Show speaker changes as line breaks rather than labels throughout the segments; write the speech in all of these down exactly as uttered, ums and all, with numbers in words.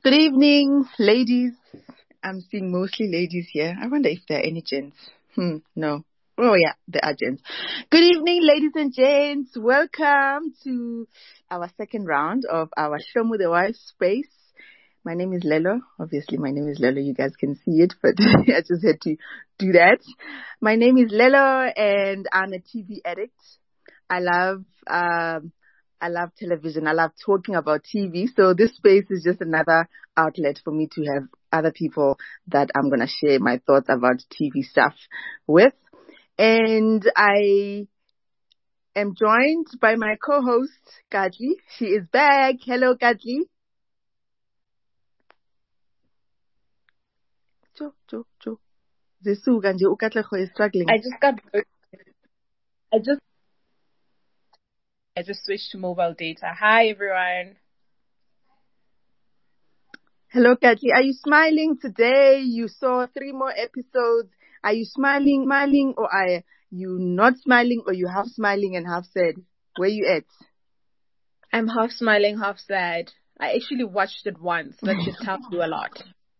Good evening, ladies. I'm seeing mostly ladies here. I wonder if there are any gents. Hmm, no. Oh yeah, there are gents. Good evening, ladies and gents. Welcome to our second round of our Show Me the Wife space. My name is Lelo. Obviously, my name is Lelo. You guys can see it, but I just had to do that. My name is Lelo, and I'm a T V addict. I love um, I love television. I love talking about T V. So this space is just another outlet for me to have other people that I'm going to share my thoughts about T V stuff with. And I am joined by my co-host, Kadli. She is back. Hello, Kadli. Jo, jo, jo. Zesuka nje uKatlego is struggling.
I just got. I just. I just switched to mobile data. Hi everyone.
Hello, Kathy. Are you smiling today? You saw three more episodes. Are you smiling, smiling, or are you not smiling, or you half smiling and half sad? Where you at?
I'm half smiling, half sad. I actually watched it once. That should tell you a lot.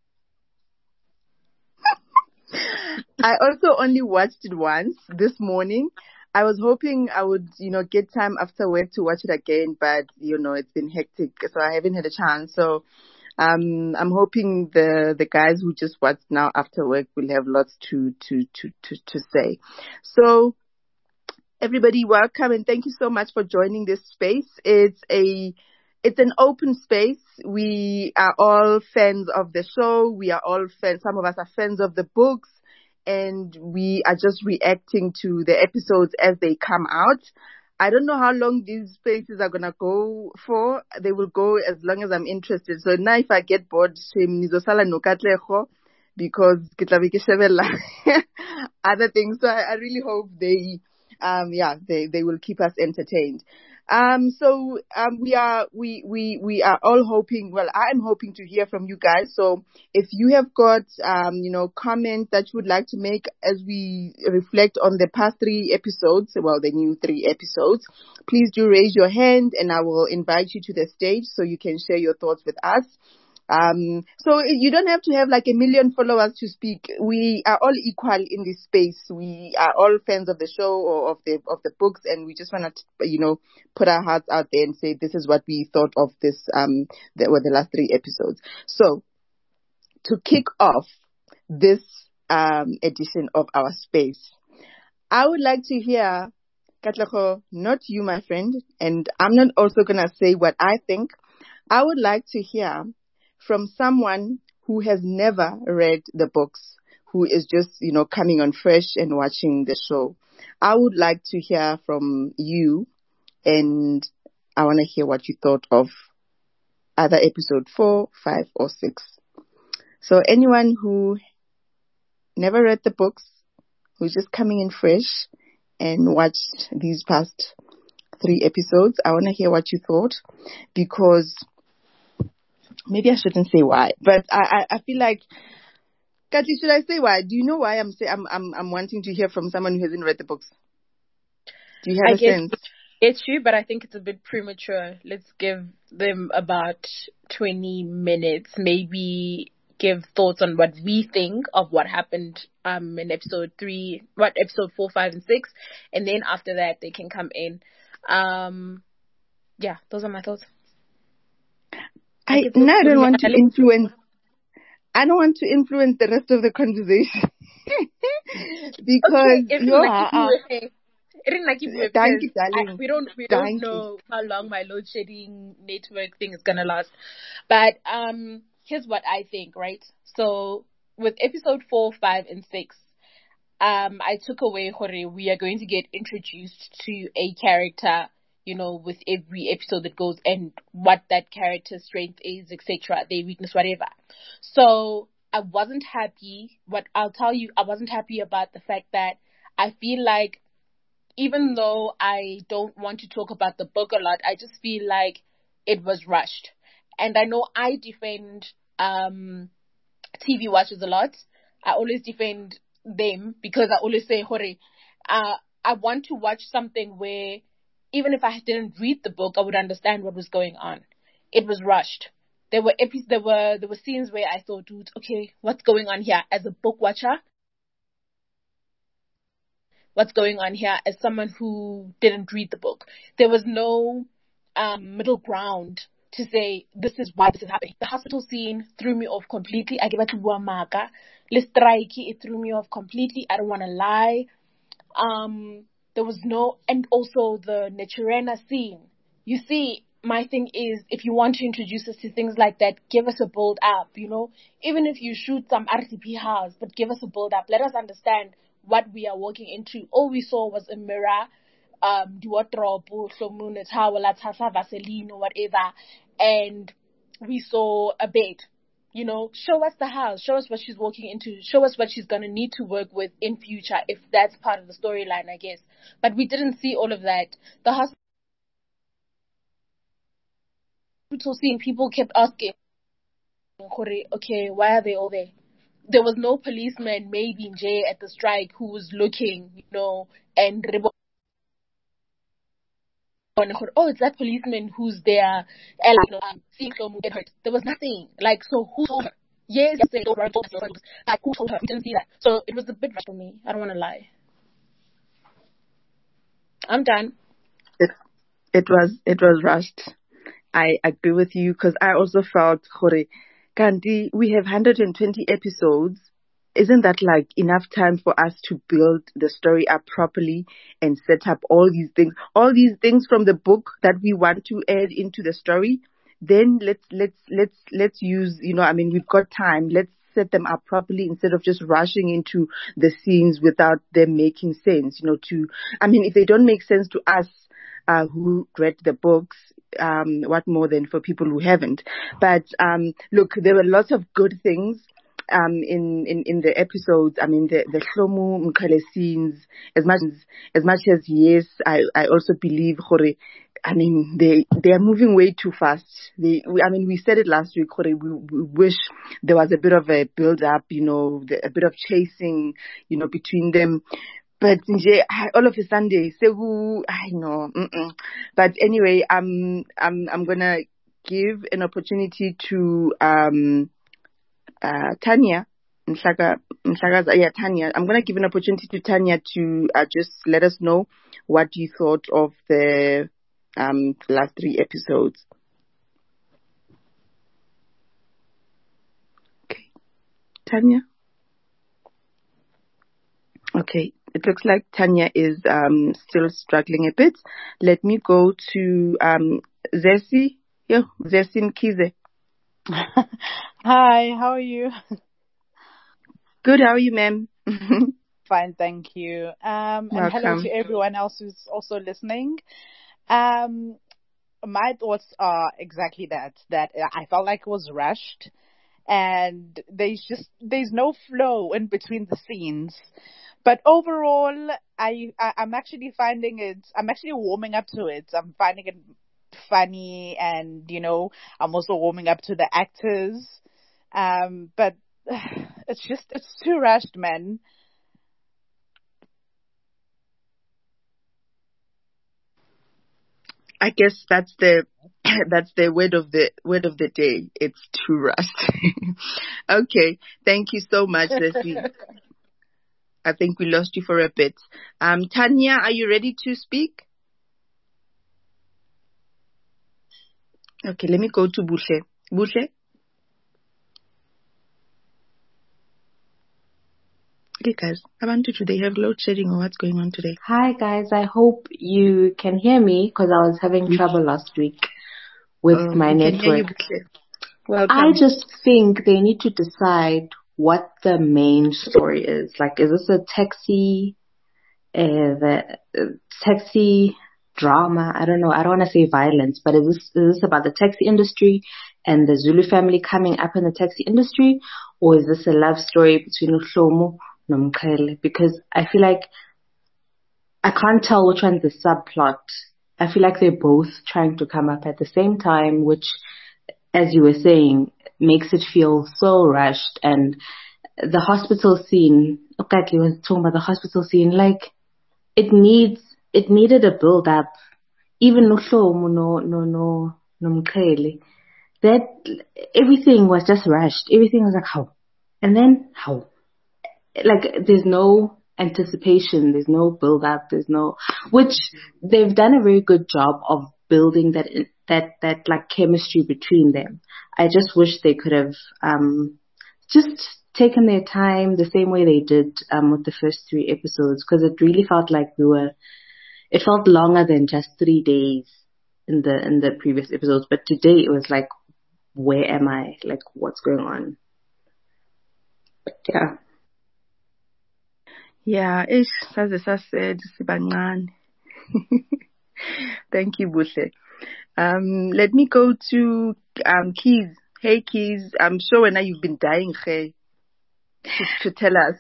I also only watched it once this morning. I was hoping I would, you know, get time after work to watch it again, but, you know, it's been hectic, so I haven't had a chance. So um, I'm hoping the, the guys who just watched now after work will have lots to, to, to, to, to say. So everybody, welcome, and thank you so much for joining this space. It's a It's an open space. We are all fans of the show. We are all fans. Some of us are fans of the books, and we are just reacting to the episodes as they come out. I don't know how long these spaces are going to go for. They will go as long as I'm interested. So now if I get bored, nizosala no Katlego, because ke tla be ke shebella other things. So I, I really hope they, um, yeah, they, they will keep us entertained. Um, so, um, we are, we, we, we are all hoping, well, I'm hoping to hear from you guys. So if you have got, um, you know, comments that you would like to make as we reflect on the past three episodes, well, the new three episodes, please do raise your hand and I will invite you to the stage so you can share your thoughts with us. Um, so you don't have to have like a million followers to speak. We are all equal in this space. We are all fans of the show or of the, of the books, and we just want to, you know, put our hearts out there and say, this is what we thought of this, um, the, or the last three episodes. So to kick off this, um, edition of our space, I would like to hear, Katlego, not you, my friend, and I'm not also going to say what I think. I would like to hear from someone who has never read the books, who is just, you know, coming on fresh and watching the show. I would like to hear from you, and I want to hear what you thought of either episode four, five, or six. So anyone who never read the books, who's just coming in fresh and watched these past three episodes, I want to hear what you thought, because maybe I shouldn't say why, but I, I, I feel like, Kathy, should I say why? Do you know why I'm say I'm I'm I'm wanting to hear from someone who hasn't read the books? Do you have
I
a
get
sense?
It's true, but I think it's a bit premature. Let's give them about twenty minutes, maybe give thoughts on what we think of what happened um in episode three, what episode four, five, and six, and then after that they can come in. Um, yeah, those are my thoughts.
I no, I don't want to influence. I don't want to influence the rest of the conversation because
okay,
you are.
Thank you, darling. We don't we don't know how long my load shedding network thing is gonna last, but um, here's what I think. Right, so with episode four, five, and six, um, I took away Hore. We are going to get introduced to a character, you know, with every episode that goes, and what that character's strength is, et cetera, their weakness, whatever. So I wasn't happy. What I'll tell you, I wasn't happy about the fact that I feel like, even though I don't want to talk about the book a lot, I just feel like it was rushed. And I know I defend um, T V watchers a lot. I always defend them because I always say, Hore, uh, I want to watch something where even if I didn't read the book, I would understand what was going on. It was rushed. there were epi- there were there were scenes where I thought, dude, okay, what's going on here? As a book watcher, what's going on here? As someone who didn't read the book, there was no um, middle ground to say this is why this is happening. The hospital scene threw me off completely. I gave it to Wamaka. Le strike, it threw me off completely. I don't want to lie. Um, there was no, and also the Naturena scene. You see, my thing is, if you want to introduce us to things like that, give us a build up, you know, even if you shoot some R T P house, but give us a build up. Let us understand what we are walking into. All we saw was a mirror, um, duotropo, Hlomune, Tawala, Tasa, Vaseline, or whatever, and we saw a bed. You know, show us the house, show us what she's walking into, show us what she's going to need to work with in future, if that's part of the storyline, I guess. But we didn't see all of that. The hospital scene, people kept asking, okay, why are they all there? There was no policeman, maybe in J at the strike, who was looking, you know, and oh, it's that policeman who's there, and you know, um, seeing someone get hurt. There was nothing. Like, so who told her? Yes, yes, they told her. Like, who told her? We didn't see that. So it was a bit rushed for me. I don't want to lie. I'm done.
It, it was, it was rushed. I agree with you, because I also felt, Khore, Kanti, we have one hundred twenty episodes. Isn't that like enough time for us to build the story up properly and set up all these things, all these things from the book that we want to add into the story? Then let's, let's, let's, let's use, you know, I mean, we've got time. Let's set them up properly instead of just rushing into the scenes without them making sense, you know, to, I mean, if they don't make sense to us, uh, who read the books, um, what more than for people who haven't? But, um, look, there were lots of good things. Um, in, in, in the episodes, I mean, the, the Hlomu Mkhele scenes, as much as, as much as, yes, I, I also believe, Khore, I mean, they, they are moving way too fast. They, we, I mean, we said it last week, Khore, we, we wish there was a bit of a build up, you know, the, a bit of chasing, you know, between them. But all of a Sunday, so I know. Mm-mm. But anyway, I'm, I'm, I'm gonna give an opportunity to, um, Uh, Tanya, Mhlaka, Mhlakaza, yeah, Tanya. I'm going to give an opportunity to Tanya to uh, just let us know what you thought of the um, last three episodes. Okay. Tanya? Okay. It looks like Tanya is um, still struggling a bit. Let me go to um, Zesi. Yo, Zesi Mkize.
Hi, how are you?
Good, how are you, ma'am?
Fine, thank you. Um, and hello to everyone else who's also listening. Um, my thoughts are exactly that, that I felt like it was rushed and there's just, there's no flow in between the scenes. But overall, I, I I'm actually finding it, I'm actually warming up to it. I'm finding it funny and, you know, I'm also warming up to the actors. Um, but it's just, it's too rushed, man.
I guess that's the that's the word of the word of the day. It's too rushed. Okay, thank you so much, Leslie. I think we lost you for a bit. Um, Tanya, are you ready to speak? Okay, let me go to Buhle. Buhle? Okay, guys, Abantu, do they have load shedding or what's going on today?
Hi, guys. I hope you can hear me because I was having trouble last week with oh, my network. Can hear you, Welcome. I just think they need to decide what the main story is. Like, is this a taxi, uh, the uh, taxi drama? I don't know. I don't want to say violence, but is this, is this about the taxi industry and the Zulu family coming up in the taxi industry? Or is this a love story between Uhlomu and Mkhele? Because I feel like I can't tell which one's the subplot. I feel like they're both trying to come up at the same time, which, as you were saying, makes it feel so rushed. And the hospital scene, Okaki was talking about the hospital scene, like, it needs, it needed a build up. Even Uhlomu no, no, no, no Mkhele. that everything was just rushed. Everything was like, how? And then how? Like, there's no anticipation, there's no build up, there's no, which they've done a very good job of building that, that, that like chemistry between them. I just wish they could have, um, just taken their time the same way they did, um, with the first three episodes, because it really felt like we were, it felt longer than just three days in the, in the previous episodes. But today it was like, where am I? Like, what's going on? But yeah.
Yeah, ish, saze sasaid, sibancane. Thank you, Buhle. Um, let me go to um Keys. Hey, Keys. I'm sure when you've been dying, hey, to, to tell us.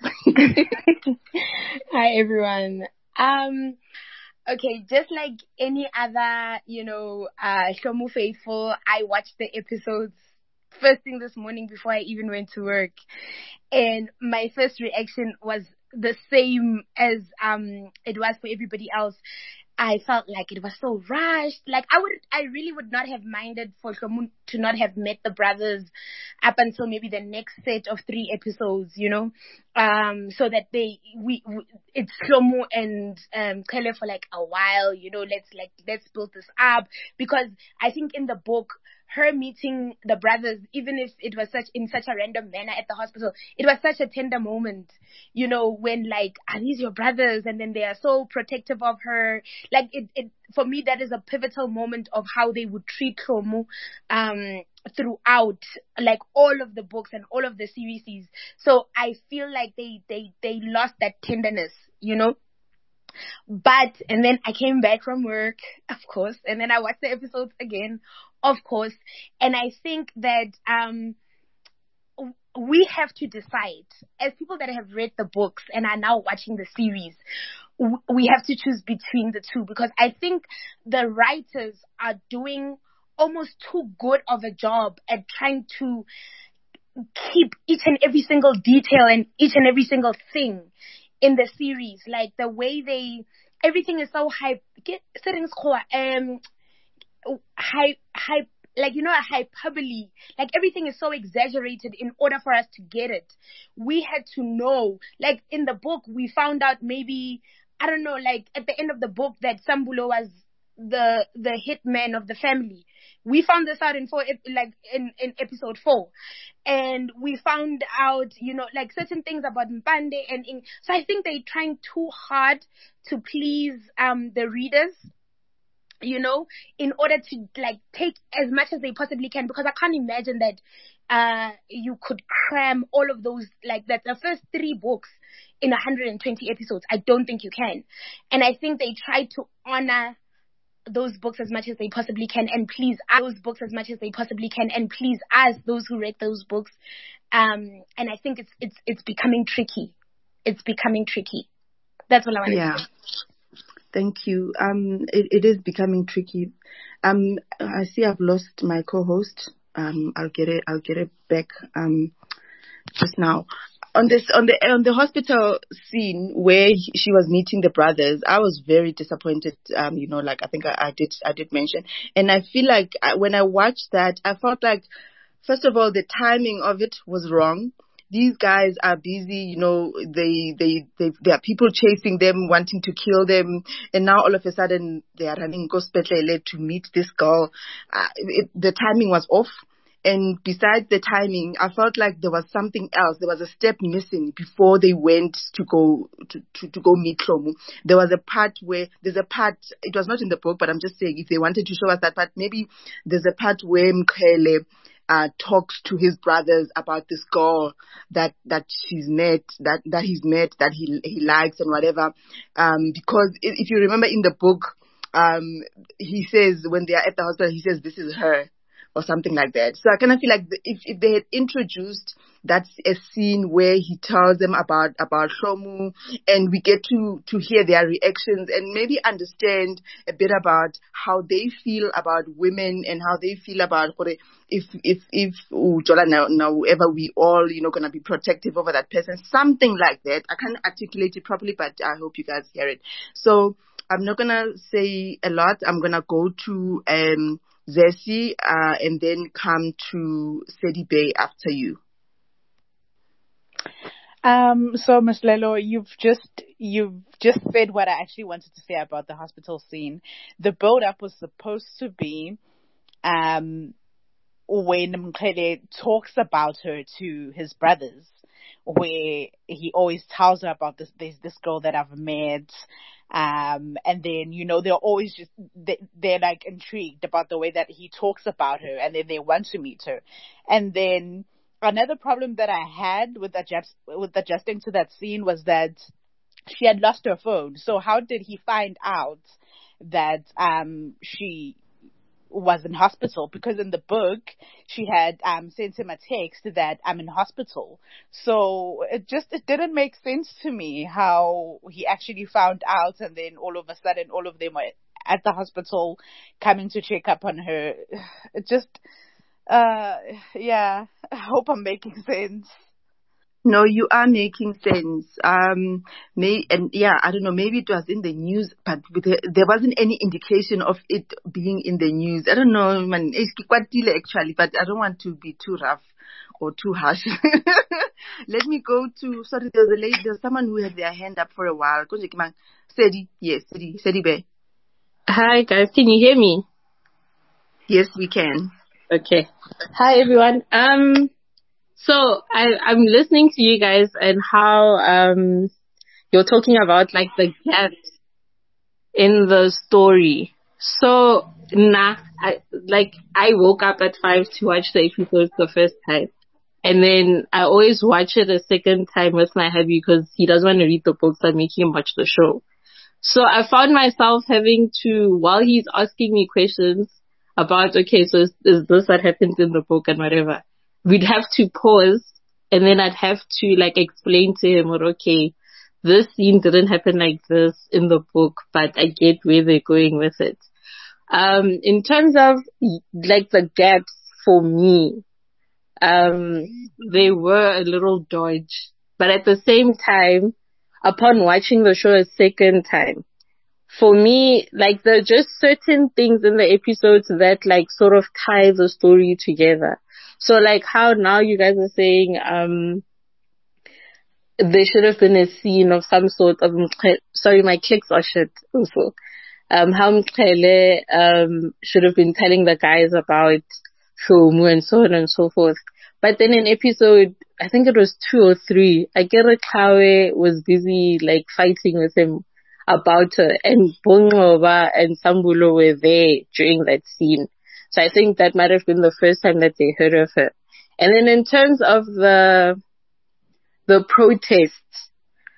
Hi, everyone. Um, okay, just like any other, you know, uh, Hlomu faithful, I watched the episodes first thing this morning before I even went to work, and my first reaction was the same as um it was for everybody else. I felt like it was so rushed. Like I would, I really would not have minded for Hlomu to not have met the brothers up until maybe the next set of three episodes, you know, um, so that they, we, we it's Hlomu and um Kele for like a while, you know. Let's like let's build this up, because I think in the book, her meeting the brothers, even if it was such in such a random manner at the hospital, it was such a tender moment, you know, when like, are these your brothers? And then they are so protective of her. Like it, it for me, that is a pivotal moment of how they would treat Hlomu um throughout like all of the books and all of the series. So I feel like they they they lost that tenderness, you know. But, and then I came back from work, of course, and then I watched the episodes again, of course, and I think that um we have to decide, as people that have read the books and are now watching the series, we have to choose between the two, because I think the writers are doing almost too good of a job at trying to keep each and every single detail and each and every single thing in the series. Like the way they, everything is so hype, get settings um hype hype like, you know, a hyperbole. Like everything is so exaggerated in order for us to get it. We had to know, like in the book we found out maybe, I don't know, like at the end of the book that Sambulo was the the hitman of the family. We found this out in four, like in, in episode four. And we found out, you know, like certain things about Mpande and in, so I think they're trying too hard to please um the readers, you know, in order to like take as much as they possibly can, because I can't imagine that uh you could cram all of those, like that the first three books in one hundred twenty episodes. I don't think you can. And I think they try to honor those books as much as they possibly can and please us, those books as much as they possibly can and please us, those who read those books. Um, and I think it's it's it's becoming tricky. It's becoming tricky. That's all I want
yeah.
to say.
Thank you. Um, it, it is becoming tricky. Um, I see I've lost my co-host. Um, I'll get it. I'll get it back. Um, just now. On this, on the on the hospital scene where he, she was meeting the brothers, I was very disappointed. Um, you know, like I think I, I did I did mention, and I feel like I, when I watched that, I felt like, first of all, the timing of it was wrong. These guys are busy, you know. They they they there are people chasing them, wanting to kill them, and now all of a sudden they are running Gospel to meet this girl. Uh, it, the timing was off. And besides the timing, I felt like there was something else. There was a step missing before they went to go to, to, to go meet Hlomu. There was a part where, there's a part, it was not in the book, but I'm just saying, if they wanted to show us that part, maybe there's a part where Mkhele uh, talks to his brothers about this girl that, that she's met, that, that he's met, that he, he likes and whatever. Um, because if you remember in the book, um, he says, when they are at the hospital, he says, this is her. Or something like that. So I kind of feel like the, if, if they had introduced that a scene where he tells them about, about Hlomu and we get to, to hear their reactions and maybe understand a bit about how they feel about women and how they feel about if, if, if, oh, Jola, now, now, ever we all, you know, gonna be protective over that person, something like that. I can't articulate it properly, but I hope you guys hear it. So I'm not gonna say a lot. I'm gonna go to, um, Zesi, uh, and then come to Sedi Bay after you.
Um, so Miss Lelo, you've just you've just said what I actually wanted to say about the hospital scene. The build up was supposed to be um when Mkhele talks about her to his brothers, where he always tells her about this there's this girl that I've met. Um, and then, you know, they're always just, they, they're like intrigued about the way that he talks about her, and then they want to meet her. And then another problem that I had with adjust, with adjusting to that scene was that she had lost her phone. So how did he find out that, um, she was in hospital? Because in the book she had um sent him a text that I'm in hospital. So it just it didn't make sense to me how he actually found out, and then all of a sudden all of them were at the hospital coming to check up on her. It just uh yeah I hope I'm making sense.
No, you are making sense. Um, may, and yeah, I don't know, maybe it was in the news, but with the, there wasn't any indication of it being in the news. I don't know, man, it's quite deal actually, but I don't want to be too rough or too harsh. Let me go to, sorry, there's a lady, there's someone who had their hand up for a while. Sedi, yes, Sedi, Sedi Bay.
Hi guys, can you hear me?
Yes, we can.
Okay. Hi everyone. Um, So I, I'm listening to you guys and how um you're talking about like the gaps in the story. So nah, I like I woke up at five to watch the episodes the first time, and then I always watch it a second time with my hubby because he doesn't want to read the books. I'm making him watch the show. So I found myself having to, while he's asking me questions about, okay, so is, is this what happens in the book and whatever, we'd have to pause, and then I'd have to like explain to him, or okay, this scene didn't happen like this in the book, but I get where they're going with it. Um, in terms of like the gaps for me, um, they were a little dodge, but at the same time, upon watching the show a second time, for me, like there are just certain things in the episodes that like sort of tie the story together. So like how now you guys are saying, um, there should have been a scene of some sort of, sorry, my clicks are shit also. Um, how Mkhele, um, should have been telling the guys about Shomu and so on and so forth. But then in episode, I think it was two or three, Agere Kawe was busy like fighting with him about her, and Bongoba and Sambulo were there during that scene. So I think that might have been the first time that they heard of her. And then in terms of the the protests,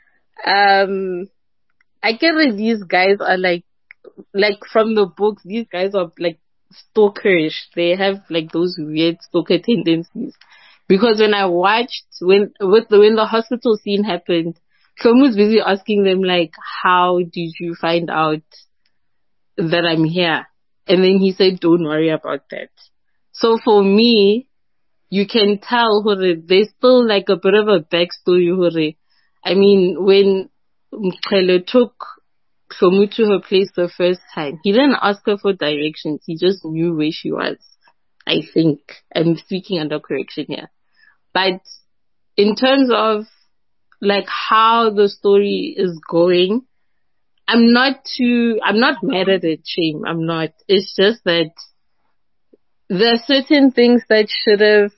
um, I get that these guys are like, like from the books, these guys are like stalkerish. They have like those weird stalker tendencies. Because when I watched, when with the, when the hospital scene happened, Shomu's busy asking them like, how did you find out that I'm here? And then he said, don't worry about that. So for me, you can tell Hore, there's still like a bit of a backstory, Hore. I mean, when Mkhele took Shomu to her place the first time, he didn't ask her for directions. He just knew where she was. I think. I'm speaking under correction here. But in terms of like how the story is going, I'm not too, I'm not mad at it, Shame. I'm not. It's just that there are certain things that should have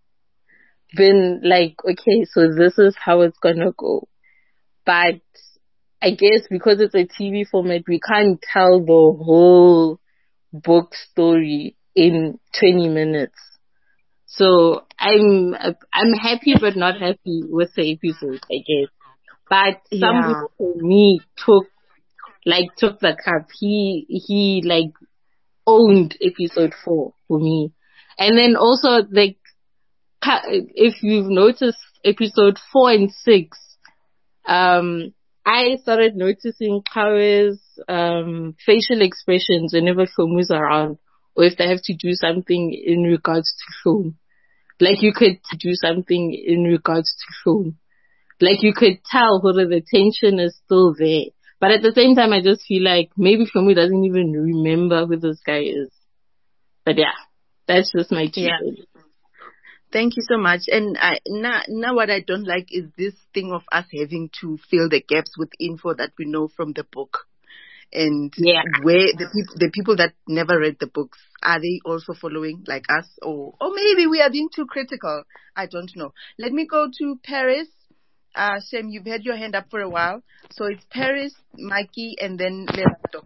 been like, okay, so this is how it's gonna go. But I guess because it's a T V format, we can't tell the whole book story in twenty minutes. So I'm I'm happy but not happy with the episode, I guess. But some yeah. people for me took like took the cup. He he like owned episode four for me. And then also like if you've noticed episode four and six, um I started noticing Kawe's um facial expressions whenever Shomu's around, or if they have to do something in regards to Shomu. Like you could do something in regards to Shomu. Like you could tell whether the tension is still there. But at the same time, I just feel like maybe Shomu doesn't even remember who this guy is. but yeah, that's just my two
yeah.
cents.
Thank you so much. And I, now, now what I don't like is this thing of us having to fill the gaps with info that we know from the book. And
yeah.
where the people, the people that never read the books, are they also following like us? Or, or maybe we are being too critical. I don't know. Let me go to Paris. Uh, Shem, you've had your hand up for a while. So it's Paris, Mikey, and then Lerato.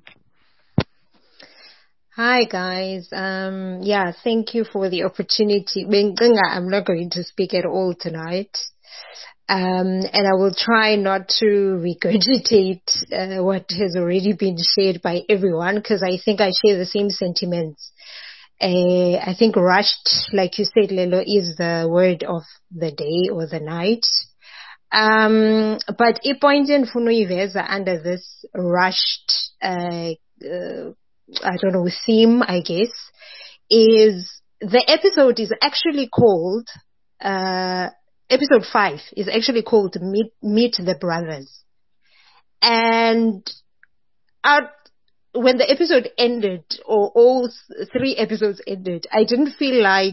Hi guys. Um, yeah, thank you for the opportunity. I'm not going to speak at all tonight. Um, and I will try not to regurgitate uh, what has already been shared by everyone, because I think I share the same sentiments. Uh, I think rushed, like you said, Lelo, is the word of the day or the night. Um, but a point in Funuiveza under this rushed, uh, uh, I don't know, theme, I guess, is the episode is actually called, uh, episode five is actually called Meet, Meet the Brothers. And at, when the episode ended, or all three episodes ended, I didn't feel like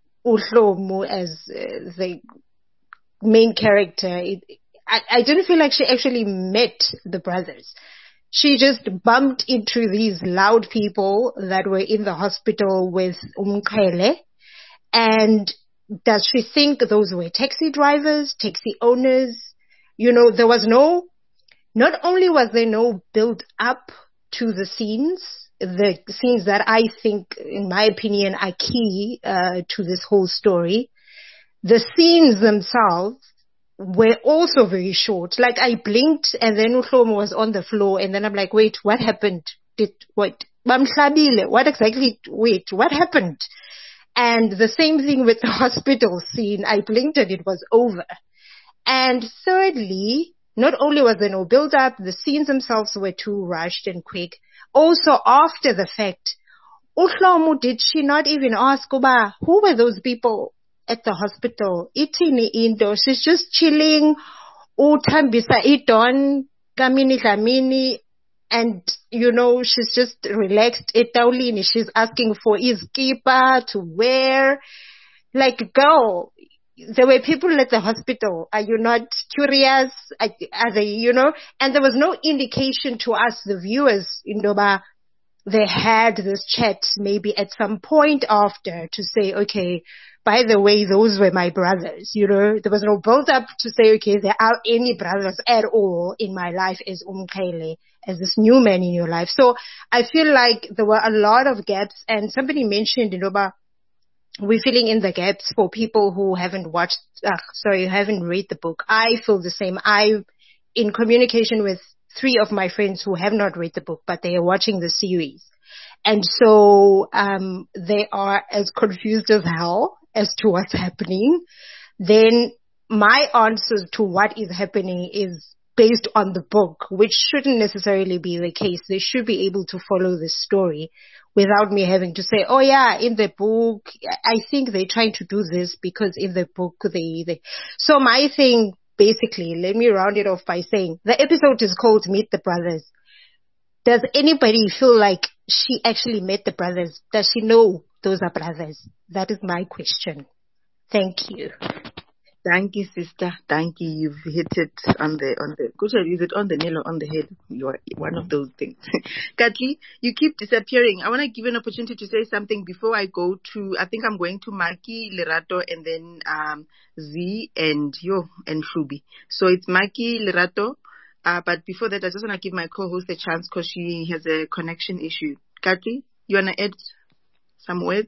Uhlomu as uh, the main character. It, I, I didn't feel like she actually met the brothers. She just bumped into these loud people that were in the hospital with Umkhele. And does she think those were taxi drivers, taxi owners? You know, there was no, not only was there no build up to the scenes, the scenes that I think, in my opinion, are key uh, to this whole story, the scenes themselves were also very short. Like I blinked and then Uhlomu was on the floor and then I'm like, wait, what happened? Did, what, what exactly, wait, what happened? And the same thing with the hospital scene. I blinked and it was over. And thirdly, not only was there no build up, the scenes themselves were too rushed and quick. Also after the fact, Uhlomu, did she not even ask, Oba, who were those people at the hospital? Itini indo. She's just chilling. Utambisa idon. Kamini kamini. And, you know, she's just relaxed. Etaulini. She's asking for his keeper to wear. Like, girl, there were people at the hospital. Are you not curious? Are, are they, you know? And there was no indication to us, the viewers, in Doba, they had this chat maybe at some point after to say, okay, by the way, those were my brothers, you know. There was no build up to say, okay, there are any brothers at all in my life as Umkhele, as this new man in your life. So I feel like there were a lot of gaps, and somebody mentioned, you know, about we're filling in the gaps for people who haven't watched, uh, sorry, haven't read the book. I feel the same. I, in communication with three of my friends who have not read the book, but they are watching the series. And so, um, they are as confused as hell as to what's happening. Then my answer to what is happening is based on the book, which shouldn't necessarily be the case. They should be able to follow this story without me having to say, oh yeah, in the book, I think they're trying to do this because in the book they, they, so my thing, basically, let me round it off by saying the episode is called Meet the Brothers. Does anybody feel like she actually met the brothers? Does she know those are brothers? That is my question. Thank you.
Thank you, sister. Thank you. You've hit it on the, on the, Kushal, is it on the nail or on the head? You are one of those things. Katli, you keep disappearing. I want to give you an opportunity to say something before I go to, I think I'm going to Maki, Lerato, and then, um, Z and Yo and Shubi. So it's Maki, Lerato. Uh, but before that, I just want to give my co-host a chance because she has a connection issue. Katli, you want to add some words?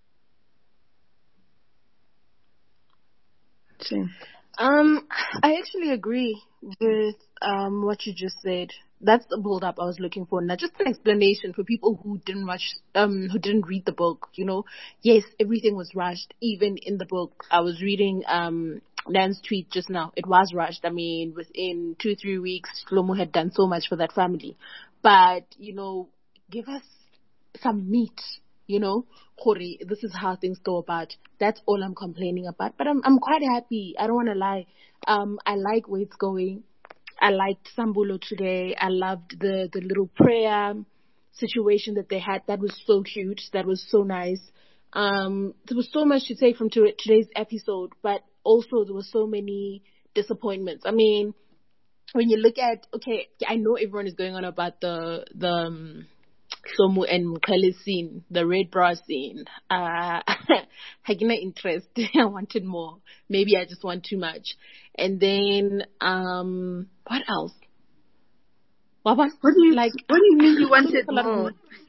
Um, I actually agree with um what you just said. That's the build up I was looking for. Now, just an explanation for people who didn't watch, um, who didn't read the book. You know, yes, everything was rushed. Even in the book, I was reading um Nan's tweet just now. It was rushed. I mean, within two three weeks, Shlomo had done so much for that family. But you know, give us some meat. You know, Hori, this is how things go about. That's all I'm complaining about. But I'm I'm quite happy. I don't want to lie. Um, I like where it's going. I liked Sambulo today. I loved the, the little prayer. situation that they had that was so cute, that was so nice. Um, there was so much to say from to- today's episode, but also there were so many disappointments. I mean, when you look at, okay, I know everyone is going on about the the um, Hlomu and Mqele scene, the red bra scene. Uh, I had no interest. I wanted more. Maybe I just want too much. And then, um, what else? What, was,
what do you
like?
What do you mean you wanted more?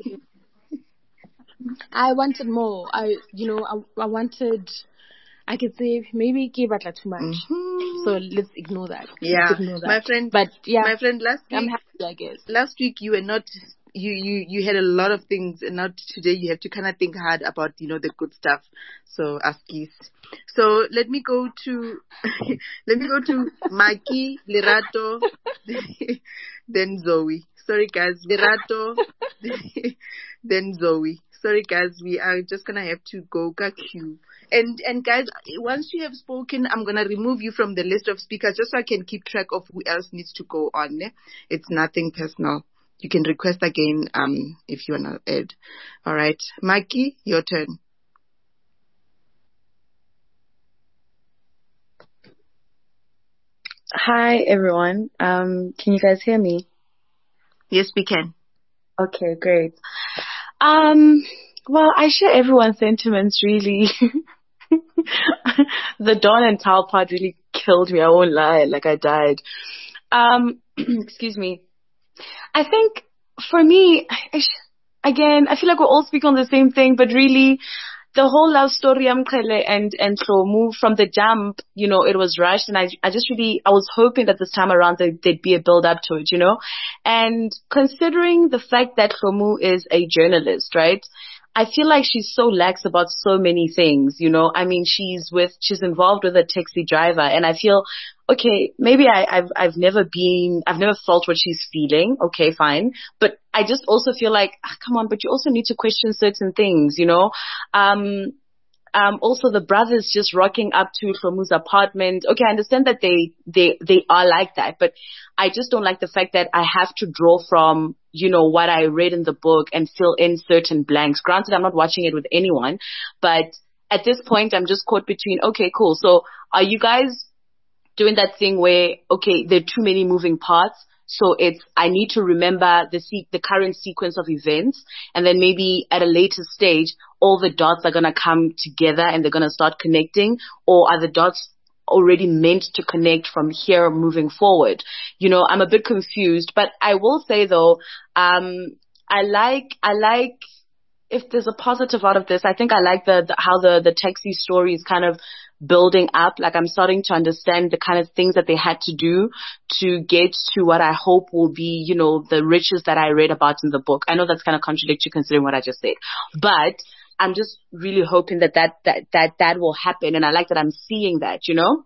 I wanted more. I, you know, I, I wanted. I could say maybe give it too much. Mm-hmm. So let's ignore that.
Yeah,
ignore that.
my friend.
But yeah,
my friend. Last week,
I'm happy, I guess.
Last week you were not. You, you, you had a lot of things, and now today you have to kind of think hard about, you know, the good stuff. So, Askies. So, let me go to, let me go to Maki, Lerato, then Zoe. Sorry guys, Lerato, then Zoe. Sorry guys, we are just gonna have to go Q. And, and guys, once you have spoken, I'm gonna remove you from the list of speakers just so I can keep track of who else needs to go on. Eh? It's nothing personal. You can request again um, if you want to add. All right. Maki, your turn.
Hi, everyone. Um, can you guys hear me?
Yes, we can.
Okay, great. Um, well, I share everyone's sentiments, really. The Dawn and Tal part really killed me. I won't lie. Like, I died. Um, excuse me. I think for me, again, I feel like we're all speaking on the same thing, but really the whole love story, Mqele and, and Hlomu, from the jump, you know, it was rushed, and I, I just really, I was hoping that this time around there, there'd be a build up to it, you know, and considering the fact that Hlomu is a journalist, right? I feel like she's so lax about so many things, you know. I mean, she's with, she's involved with a taxi driver, and I feel, okay, maybe I, I've, I've never been, I've never felt what she's feeling. Okay, fine. But I just also feel like, ah, come on, but you also need to question certain things, you know. Um, um, also the brothers just rocking up to Hlomu's apartment. Okay, I understand that they, they, they are like that, but I just don't like the fact that I have to draw from, you know, what I read in the book and fill in certain blanks. Granted, I'm not watching it with anyone, but at this point, I'm just caught between, okay, cool. So are you guys doing that thing where, okay, there are too many moving parts, so it's, I need to remember the se- the current sequence of events, and then maybe at a later stage, all the dots are going to come together and they're going to start connecting, or are the dots already meant to connect from here moving forward? You know, I'm a bit confused, but I will say though, um, I like, I like, if there's a positive out of this, I think I like the, the how the, the taxi story is kind of building up. Like, I'm starting to understand the kind of things that they had to do to get to what I hope will be, you know, the riches that I read about in the book. I know that's kind of contradictory considering what I just said, but I'm just really hoping that that, that, that, that will happen. And I like that I'm seeing that, you know?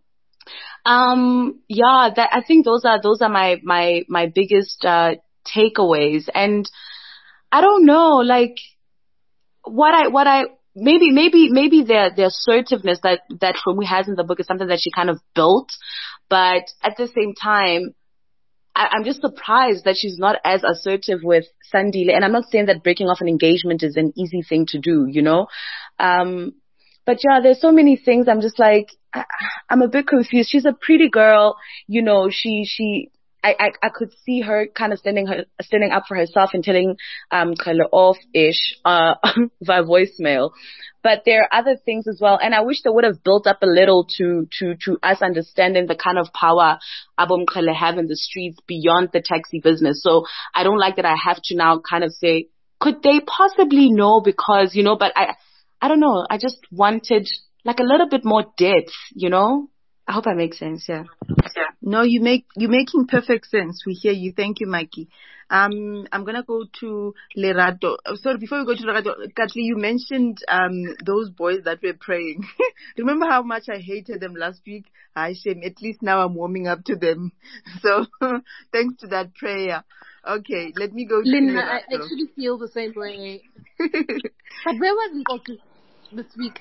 Um, yeah, that, I think those are, those are my, my, my biggest, uh, takeaways. And I don't know, like, what I, what I, maybe, maybe, maybe their, their assertiveness that, that Hlomu has in the book is something that she kind of built. But at the same time, I, I'm just surprised that she's not as assertive with Sandile. And I'm not saying that breaking off an engagement is an easy thing to do, you know? Um, but yeah, there's so many things. I'm just like, I, I'm a bit confused. She's a pretty girl, you know, she, she, I, I, I could see her kind of standing her, standing up for herself and telling, um, Kala off-ish, uh, via voicemail. But there are other things as well. And I wish they would have built up a little to, to, to us understanding the kind of power Abo Mqele have in the streets beyond the taxi business. So I don't like that I have to now kind of say, could they possibly know? Because, you know, but I, I don't know. I just wanted like a little bit more depth, you know? I hope that makes sense. Yeah.
Yeah. No, you make, you're making perfect sense. We hear you. Thank you, Mikey. Um, I'm going to go to Lerato. Oh, sorry, before we go to Lerato, Katli, you mentioned, um, those boys that were praying. Remember how much I hated them last week? I shame. At least now I'm warming up to them. So thanks to that prayer. Okay. Let me go
Lynn,
to Lerato.
I actually feel the same way. But where was Nkosi this week?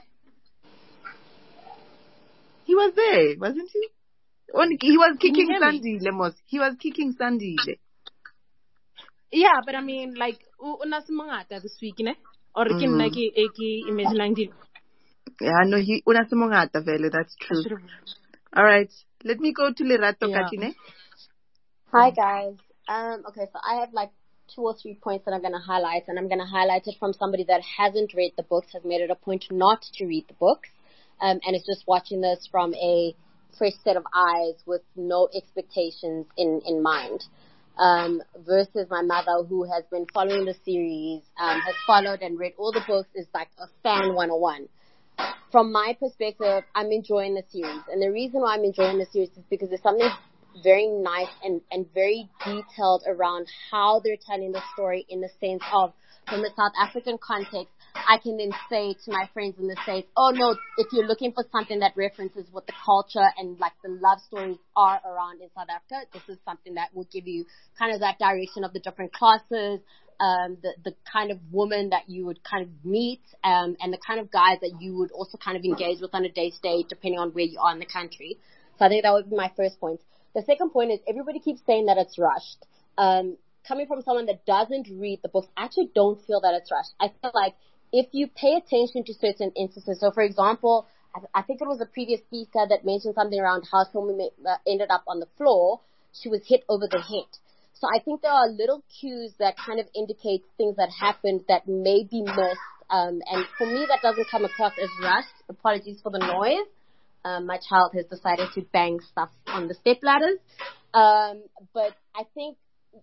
He was there, wasn't he? He was kicking Sandy, Lemos. He was kicking Sandy.
Yeah, but I mean, like, una semangata this week, ne? Or kin na ki eki imaginang di.
Yeah, no, he una semangata vele. That's true. All right, let me go to Lerato Katine.
Hi guys. Um, okay, so I have like two or three points that I'm going to highlight, and I'm going to highlight it from somebody that hasn't read the books, has made it a point not to read the books, um, and is just watching this from a fresh set of eyes with no expectations in, in mind. Um, versus my mother, who has been following the series, um, has followed and read all the books, is like a fan one oh one. From my perspective, I'm enjoying the series, and the reason why I'm enjoying the series is because there's something very nice and, and very detailed around how they're telling the story, in the sense of, from the South African context, I can then say to my friends in the States, oh no, if you're looking for something that references what the culture and like the love stories are around in South Africa, this is something that will give you kind of that direction of the different classes, um, the, the kind of woman that you would kind of meet, um, and the kind of guys that you would also kind of engage with on a day-to-day, depending on where you are in the country. So I think that would be my first point. The second point is everybody keeps saying that it's rushed. Um, coming from someone that doesn't read the books, I actually don't feel that it's rushed. I feel like if you pay attention to certain instances, so for example, I, I think it was a previous speaker that mentioned something around how someone uh, ended up on the floor. She was hit over the head. So I think there are little cues that kind of indicate things that happened that may be missed. Um, and for me, that doesn't come across as rushed. Apologies for the noise. Um, my child has decided to bang stuff on the step ladders. Um, but I think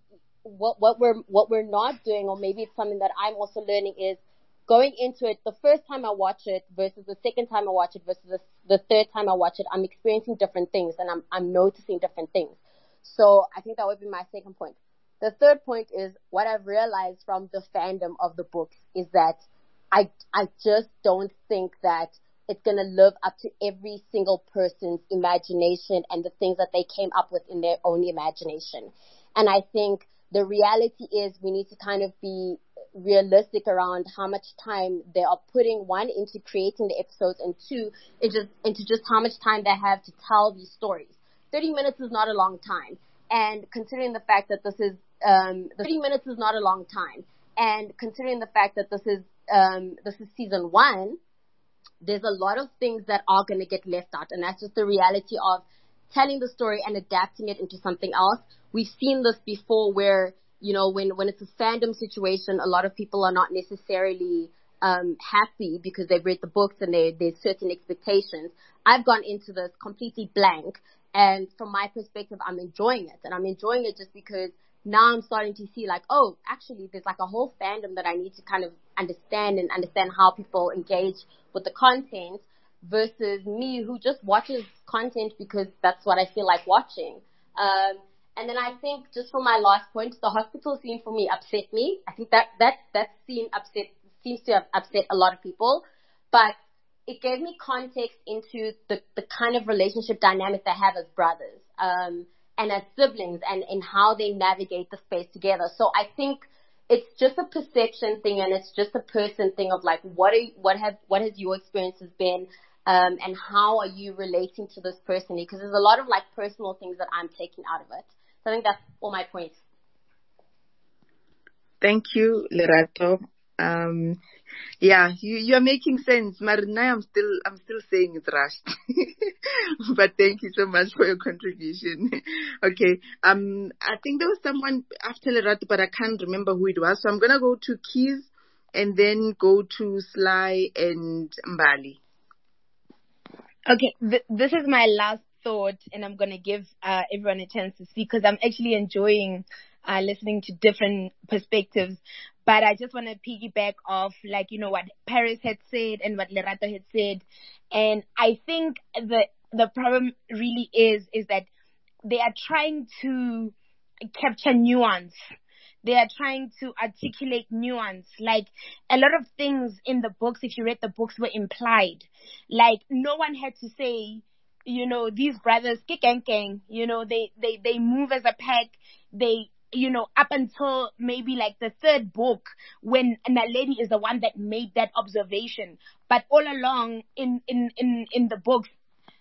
what, what we're, what we're not doing, or maybe it's something that I'm also learning, is going into it the first time I watch it versus the second time I watch it versus the, the third time I watch it, I'm experiencing different things, and I'm, I'm noticing different things. So I think that would be my second point. The third point is what I've realized from the fandom of the books is that I, I just don't think that it's going to live up to every single person's imagination and the things that they came up with in their own imagination. And I think the reality is we need to kind of be realistic around how much time they are putting, one, into creating the episodes, and two, into just, into just how much time they have to tell these stories. thirty minutes is not a long time. And considering the fact that this is, um, thirty minutes is not a long time. And considering the fact that this is, um, this is season one, there's a lot of things that are going to get left out. And that's just the reality of telling the story and adapting it into something else. We've seen this before where, you know, when, when it's a fandom situation, a lot of people are not necessarily um, happy because they've read the books and they, there's certain expectations. I've gone into this completely blank. And from my perspective, I'm enjoying it. And I'm enjoying it just because now I'm starting to see like, oh, actually, there's like a whole fandom that I need to kind of understand and understand how people engage with the content versus me who just watches content because that's what I feel like watching. Um, and then I think just for my last point, the hospital scene for me upset me. I think that, that, that scene upset, seems to have upset a lot of people, but it gave me context into the, the kind of relationship dynamic they have as brothers, um, and as siblings, and, and how they navigate the space together. So I think it's just a perception thing, and it's just a person thing of like, what are, what have, what has your experiences been, um, and how are you relating to this person? Because there's a lot of like personal things that I'm taking out of it. So I think that's all my points.
Thank you, Lerato. Um, yeah, you, you're making sense. Marina, I'm still, I'm still saying it's rushed. But thank you so much for your contribution. Okay. Um, I think there was someone after Lerato, but I can't remember who it was. So I'm going to go to Keys and then go to Sly and Mbali.
Okay. Th- this is my last thought, and I'm going to give uh, everyone a chance to speak because I'm actually enjoying uh, listening to different perspectives. But I just want to piggyback off, like, you know, what Paris had said and what Lerato had said. And I think the the problem really is, is that they are trying to capture nuance. They are trying to articulate nuance. Like, a lot of things in the books, if you read the books, were implied. Like, no one had to say, you know, these brothers, kick and gang, you know, they, they, they move as a pack. They, you know, up until maybe like the third book when Naledi is the one that made that observation. But all along in, in, in, in the books,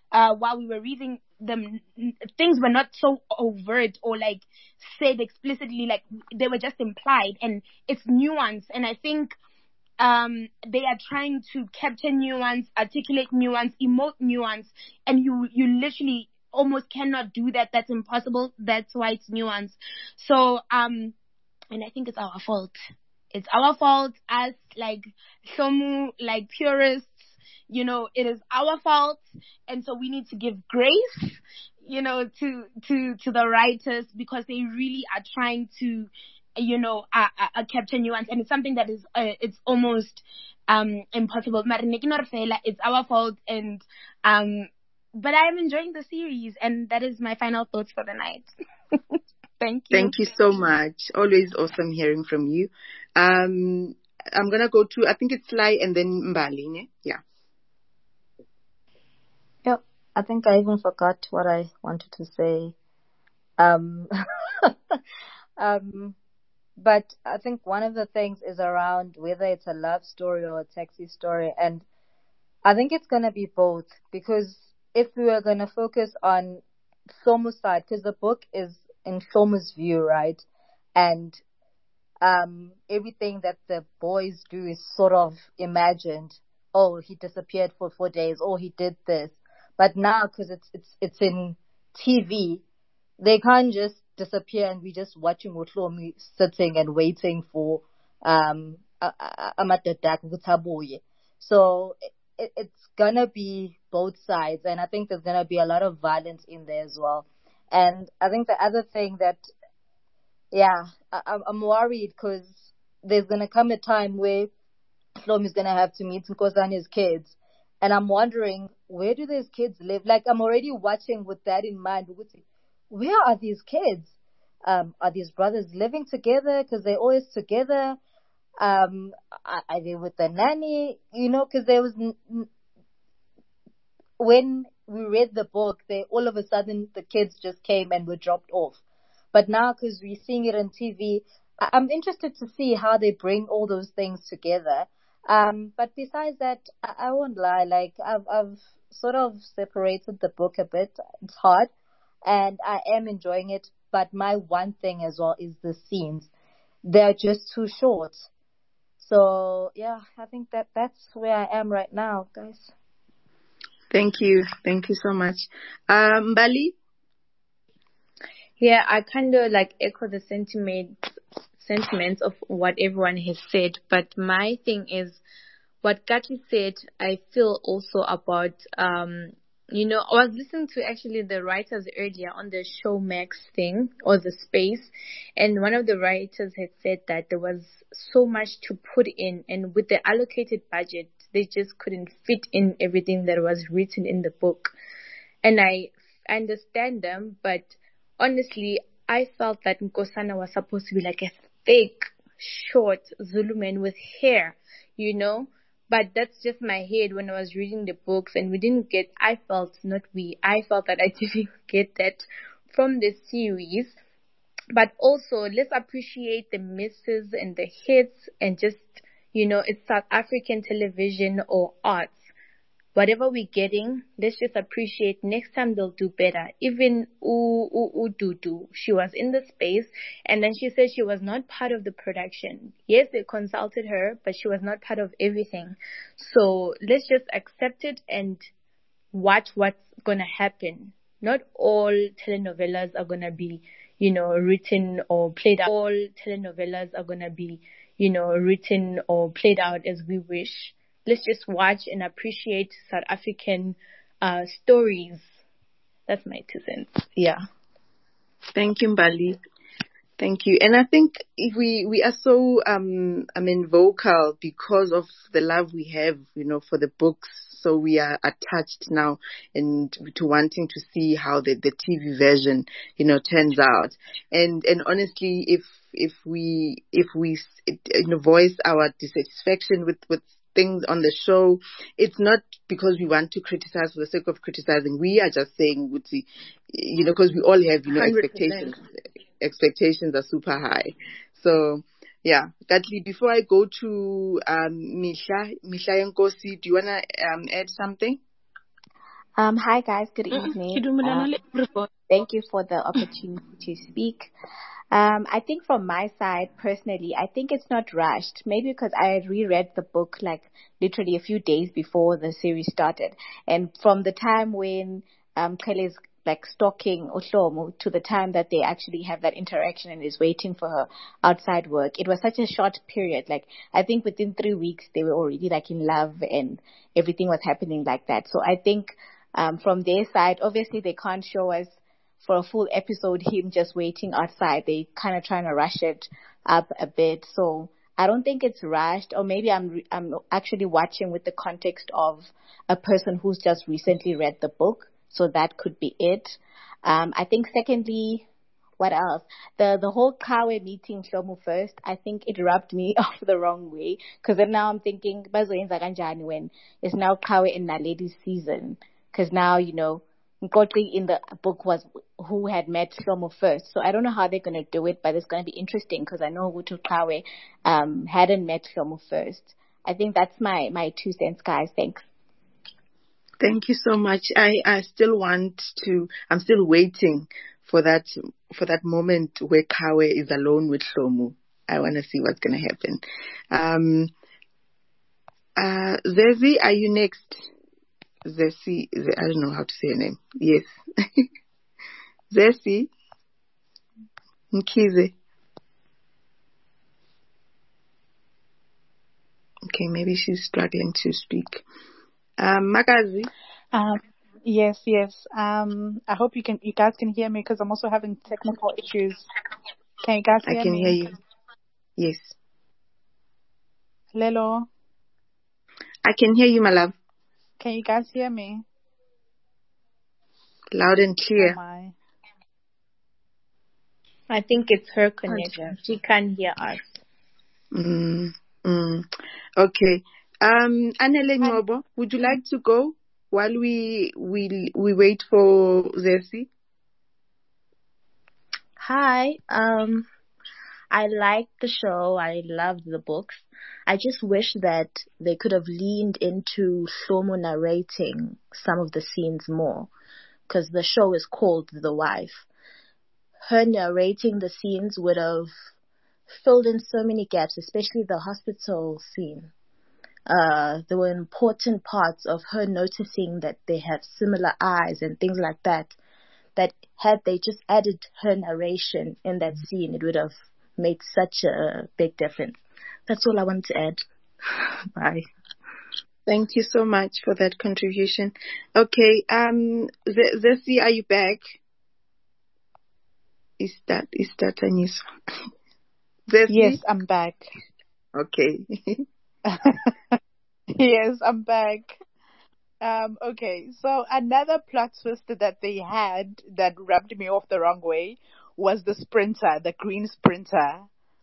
uh, while we were reading them, things were not so overt or like said explicitly, like they were just implied, and it's nuance. And I think um, they are trying to capture nuance, articulate nuance, emote nuance, and you you literally almost cannot do that. That's impossible. That's why it's nuance. So um, and I think it's our fault. It's our fault as like Somu, like purists. You know, it is our fault, and so we need to give grace, you know, to to to the writers, because they really are trying to, you know, uh, uh, capture nuance, and it's something that is uh, it's almost um impossible. It's our fault, and um, but I am enjoying the series, and that is my final thoughts for the night. Thank you.
Thank you so much. Always awesome hearing from you. Um, I'm gonna go to, I think it's Sly and then Mbali. Yeah.
Yep, I think I even forgot what I wanted to say. Um, um, but I think one of the things is around whether it's a love story or a taxi story, and I think it's going to be both, because if we were going to focus on Somu's side, because the book is in Somu's view, right, and um, everything that the boys do is sort of imagined. Oh, he disappeared for four days. Oh, he did this. But now, because it's it's it's in T V, they can't just disappear and we just watching Utlomi sitting and waiting for um Amadadak Vutaboye. So it, it's gonna be both sides, and I think there's gonna be a lot of violence in there as well. And I think the other thing that, yeah, I, I'm worried because there's gonna come a time where Shlomi's gonna have to meet Nkosani's kids. And I'm wondering, where do these kids live? Like, I'm already watching with that in mind. Where are these kids? Um, are these brothers living together? Because they're always together. Um, are, are they with the nanny? You know, because there was, n- when we read the book, they all of a sudden the kids just came and were dropped off. But now, because we're seeing it on T V, I- I'm interested to see how they bring all those things together. Um, but besides that, I, I won't lie, like, I've, I've sort of separated the book a bit. It's hard, and I am enjoying it, but my one thing as well is the scenes. They're just too short. So, yeah, I think that that's where I am right now, guys.
Thank you. Thank you so much. Um, Bali?
Yeah, I kind of, like, echo the sentiment sentiments of what everyone has said, but my thing is what Kaki said. I feel also about um you know I was listening to actually the writers earlier on the Showmax thing or the space, and one of the writers had said that there was so much to put in, and with the allocated budget they just couldn't fit in everything that was written in the book. And I understand them, but honestly I felt that Nkosana was supposed to be like a thick, short Zulu man with hair, you know. But that's just my head when I was reading the books, and we didn't get, I felt, not we, I felt that I didn't get that from the series. But also, let's appreciate the misses and the hits, and just, you know, it's South African television or arts. Whatever we're getting, let's just appreciate. Next time they'll do better. Even U U U Dudu, she was in the space, and then she said she was not part of the production. Yes, they consulted her, but she was not part of everything. So let's just accept it and watch what's gonna happen. Not all telenovelas are gonna be, you know, written or played out. All telenovelas are gonna be, you know, written or played out as we wish. Let's just watch and appreciate South African uh, stories. That's my two cents. Yeah.
Thank you, Mbali. Thank you. And I think if we, we are so, um, I mean, vocal because of the love we have, you know, for the books. So we are attached now and to wanting to see how the, the T V version, you know, turns out. And, and honestly, if, if we, if we, you know, voice our dissatisfaction with, with, things on the show, it's not because we want to criticize for the sake of criticizing. We are just saying, you know, because we all have, you know, one hundred percent expectations. Expectations are super high. So, yeah. Katli, before I go to um, Misha, Misha Nkosi, do you want to um, add something?
Um, hi guys, good evening. Um, thank you for the opportunity to speak. Um, I think from my side, personally, I think it's not rushed. Maybe because I had reread the book like literally a few days before the series started. And from the time when um, Kelly's like stalking Uhlomu to the time that they actually have that interaction and is waiting for her outside work, it was such a short period. Like, I think within three weeks, they were already like in love and everything was happening like that. So I think um, from their side, obviously they can't show us for a full episode him just waiting outside. They kind of trying to rush it up a bit. So I don't think it's rushed, or maybe I'm I'm actually watching with the context of a person who's just recently read the book. So that could be it. Um, I think secondly, what else? The the whole Kawe meeting Shlomo first, I think it rubbed me off the wrong way. Because then now I'm thinking, bazoyenza kanjani when it's now Kawe in Naledi's season. Because now, you know, Nkotli in the book was who had met Shlomo first. So I don't know how they're going to do it, but it's going to be interesting because I know Hutu Kawe um, hadn't met Shlomo first. I think that's my, my two cents, guys. Thanks.
Thank you so much. I, I still want to, I'm still waiting for that, for that moment where Kawe is alone with Shlomo. I want to see what's going to happen. Um, uh, Zezi, are you next? Zesi, I don't know how to say her name. Yes. Zesi. Nkize. Okay, maybe she's struggling to speak. Um, Magazi.
Um, yes, yes. Um, I hope you can, you guys can hear me because I'm also having technical issues. Can you guys hear me?
I can
me?
hear you. Yes.
Lelo.
I can hear you, my love.
Can you guys hear me?
Loud and clear.
Oh my.
I think it's her connection. She can't hear us.
Mm, mm. Okay. Um, Anele Ngobo, would you like to go while we we we wait for Zesi?
Hi. Um, I liked the show. I loved the books. I just wish that they could have leaned into Shlomo narrating some of the scenes more, because the show is called The Wife. Her narrating the scenes would have filled in so many gaps, especially the hospital scene. Uh, there were important parts of her noticing that they have similar eyes and things like that, that had they just added her narration in that scene, it would have made such a big difference. That's all I want to add. Bye.
Thank you so much for that contribution. Okay, um, Zesi, are you back? Is that is that a news? Zesi?
Yes, I'm back.
Okay.
Yes, I'm back. Um, okay, so another plot twist that they had that rubbed me off the wrong way was the sprinter, the green sprinter.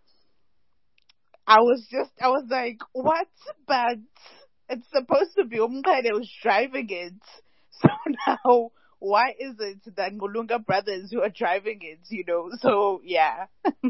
I was just, I was like, what? But it's supposed to be Umqhele who's driving it. So now, why is it that Ngulunga brothers who are driving it, you know? So, yeah.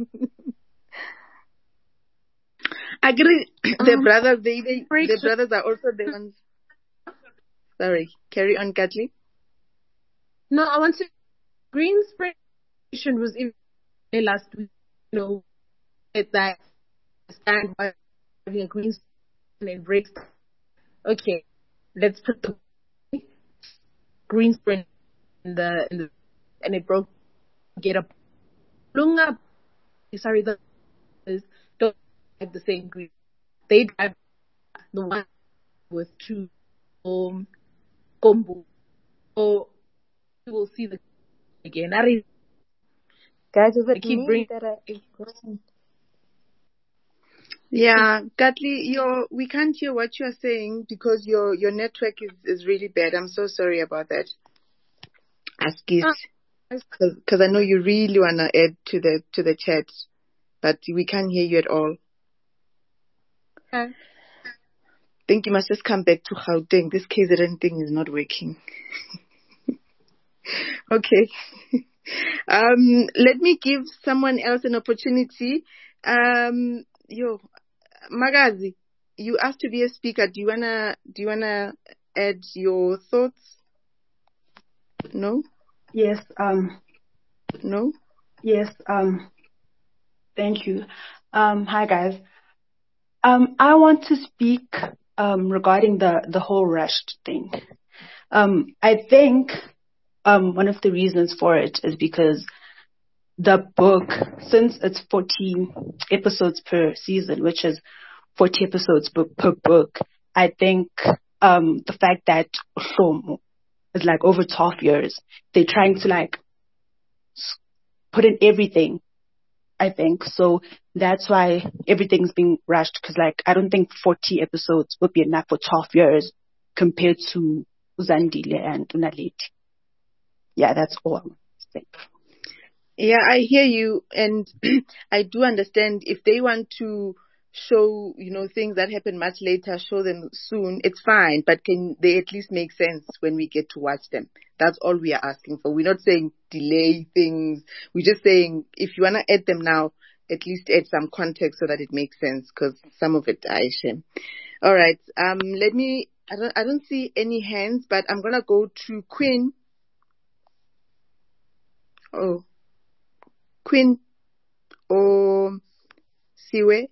I agree. The um, brothers, they, they, the brothers are also the ones. Sorry, carry on, Kathleen.
No, I want to. Green Spring was in last week. You know, at that stand by having a green and it breaks. Okay, let's put the green spring in the in the and it broke. Get up, Lunga. Sorry, the don't have the same green. They drive the one with two um kombu. So you will see the again. That is,
guys, is it me bring... that I question?
Yeah, Katli, your we can't hear what you are saying because your your network is, is really bad. I'm so sorry about that. Askis, because I know you really wanna add to the to the chat, but we can't hear you at all.
Okay.
I think you must just come back to Gauteng. This K Z N thing is not working. Okay. um, let me give someone else an opportunity. Um, yo, Magazi, you asked to be a speaker. Do you wanna do you wanna add your thoughts? No?
Yes, um...
No?
Yes, um... Thank you. Um, hi, guys. Um, I want to speak um, regarding the, the whole rushed thing. Um, I think um, one of the reasons for it is because the book, since it's fourteen episodes per season, which is forty episodes per, per book, I think um, the fact that Hlomo is like over twelve years, they're trying to like put in everything, I think. So that's why everything's being rushed, because like I don't think forty episodes would be enough for twelve years compared to Zandile and Unaleti. Yeah, that's all I'm saying.
Yeah, I hear you, and I do understand if they want to show, you know, things that happen much later, show them soon, it's fine, but can they at least make sense when we get to watch them? That's all we are asking for. We're not saying delay things. We're just saying if you want to add them now, at least add some context so that it makes sense, because some of it I shame. All right, um, let me, I don't, I don't see any hands, but I'm going to go to Quinn. Oh. Quinn or Siwe?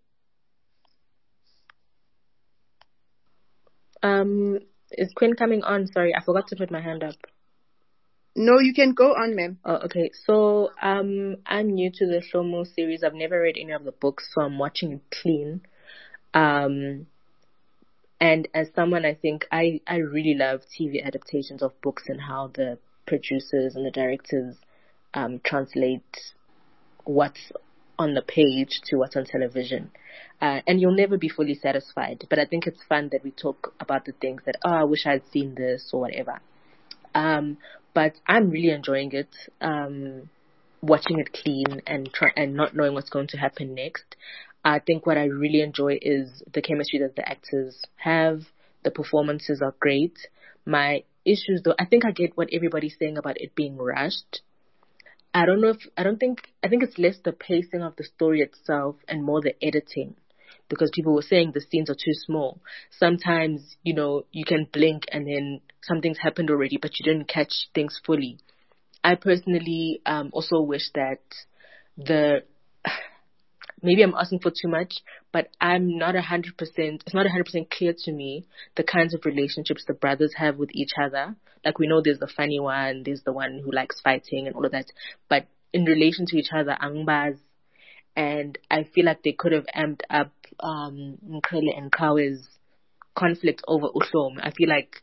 Um, is Quinn coming on? Sorry, I forgot to put my hand up.
No, you can go on, ma'am.
Oh, okay. So, um, I'm new to the Hlomo series. I've never read any of the books, so I'm watching it clean. Um, and as someone, I think I, I really love T V adaptations of books and how the producers and the directors um, translate what's on the page to what's on television. Uh, and you'll never be fully satisfied. But I think it's fun that we talk about the things that, oh, I wish I'd seen this or whatever. Um, but I'm really enjoying it, um, watching it clean and try, and not knowing what's going to happen next. I think what I really enjoy is the chemistry that the actors have. The performances are great. My issues, though, I think I get what everybody's saying about it being rushed. I don't know if, I don't think, I think it's less the pacing of the story itself and more the editing, because people were saying the scenes are too small. Sometimes, you know, you can blink and then something's happened already, but you didn't catch things fully. I personally um, also wish that the, maybe I'm asking for too much, but I'm not a hundred percent, it's not a hundred percent clear to me the kinds of relationships the brothers have with each other. Like, we know there's the funny one, there's the one who likes fighting and all of that, but in relation to each other, angbaz, and I feel like they could have amped up um Mkrele and Kawe's conflict over Uhlom. I feel like,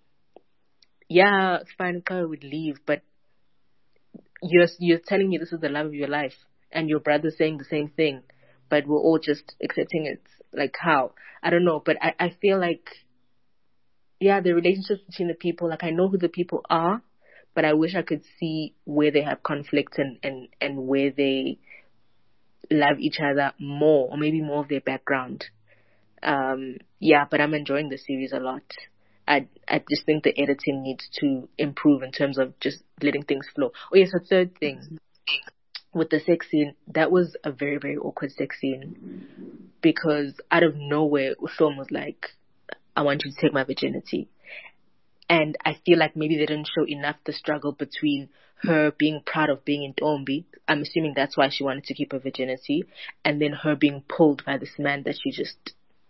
yeah, it's fine, Kawe would leave, but you're you're telling me this is the love of your life, and your brother's saying the same thing, but we're all just accepting it. Like, how? I don't know, but I, I feel like, yeah, the relationships between the people, like, I know who the people are, but I wish I could see where they have conflict and, and, and where they love each other more, or maybe more of their background. Um, yeah, but I'm enjoying the series a lot. I I just think the editing needs to improve in terms of just letting things flow. Oh, yes, a third thing. With the sex scene, that was a very, very awkward sex scene, because out of nowhere, Uhlom was like, I want you to take my virginity. And I feel like maybe they didn't show enough the struggle between her being proud of being in Ntombi. I'm assuming that's why she wanted to keep her virginity. And then her being pulled by this man that she just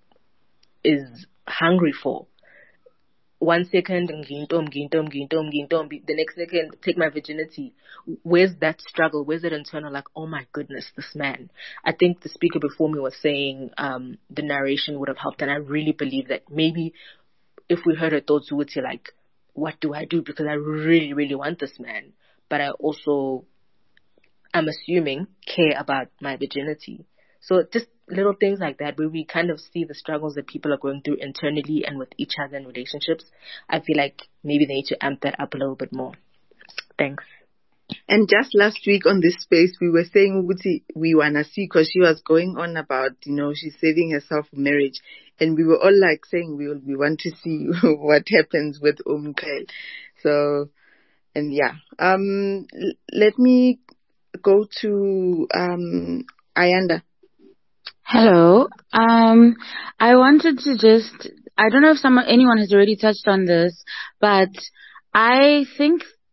is hungry for. One second, the next second, take my virginity. Where's that struggle? Where's that internal, like, oh my goodness, this man? I think the speaker before me was saying um, the narration would have helped. And I really believe that maybe if we heard her thoughts, we would say, like, what do I do? Because I really, really want this man. But I also, I'm assuming, care about my virginity. So just little things like that, where we kind of see the struggles that people are going through internally and with each other in relationships. I feel like maybe they need to amp that up a little bit more. Thanks.
And just last week on this space, we were saying Uguti, we want to see, because she was going on about, you know, she's saving herself for marriage. And we were all like saying we we want to see what happens with Umkhel. So, and yeah. Um, l- let me go to um Ayanda.
Hello. Um, I wanted to just, I don't know if someone, anyone has already touched on this, but I think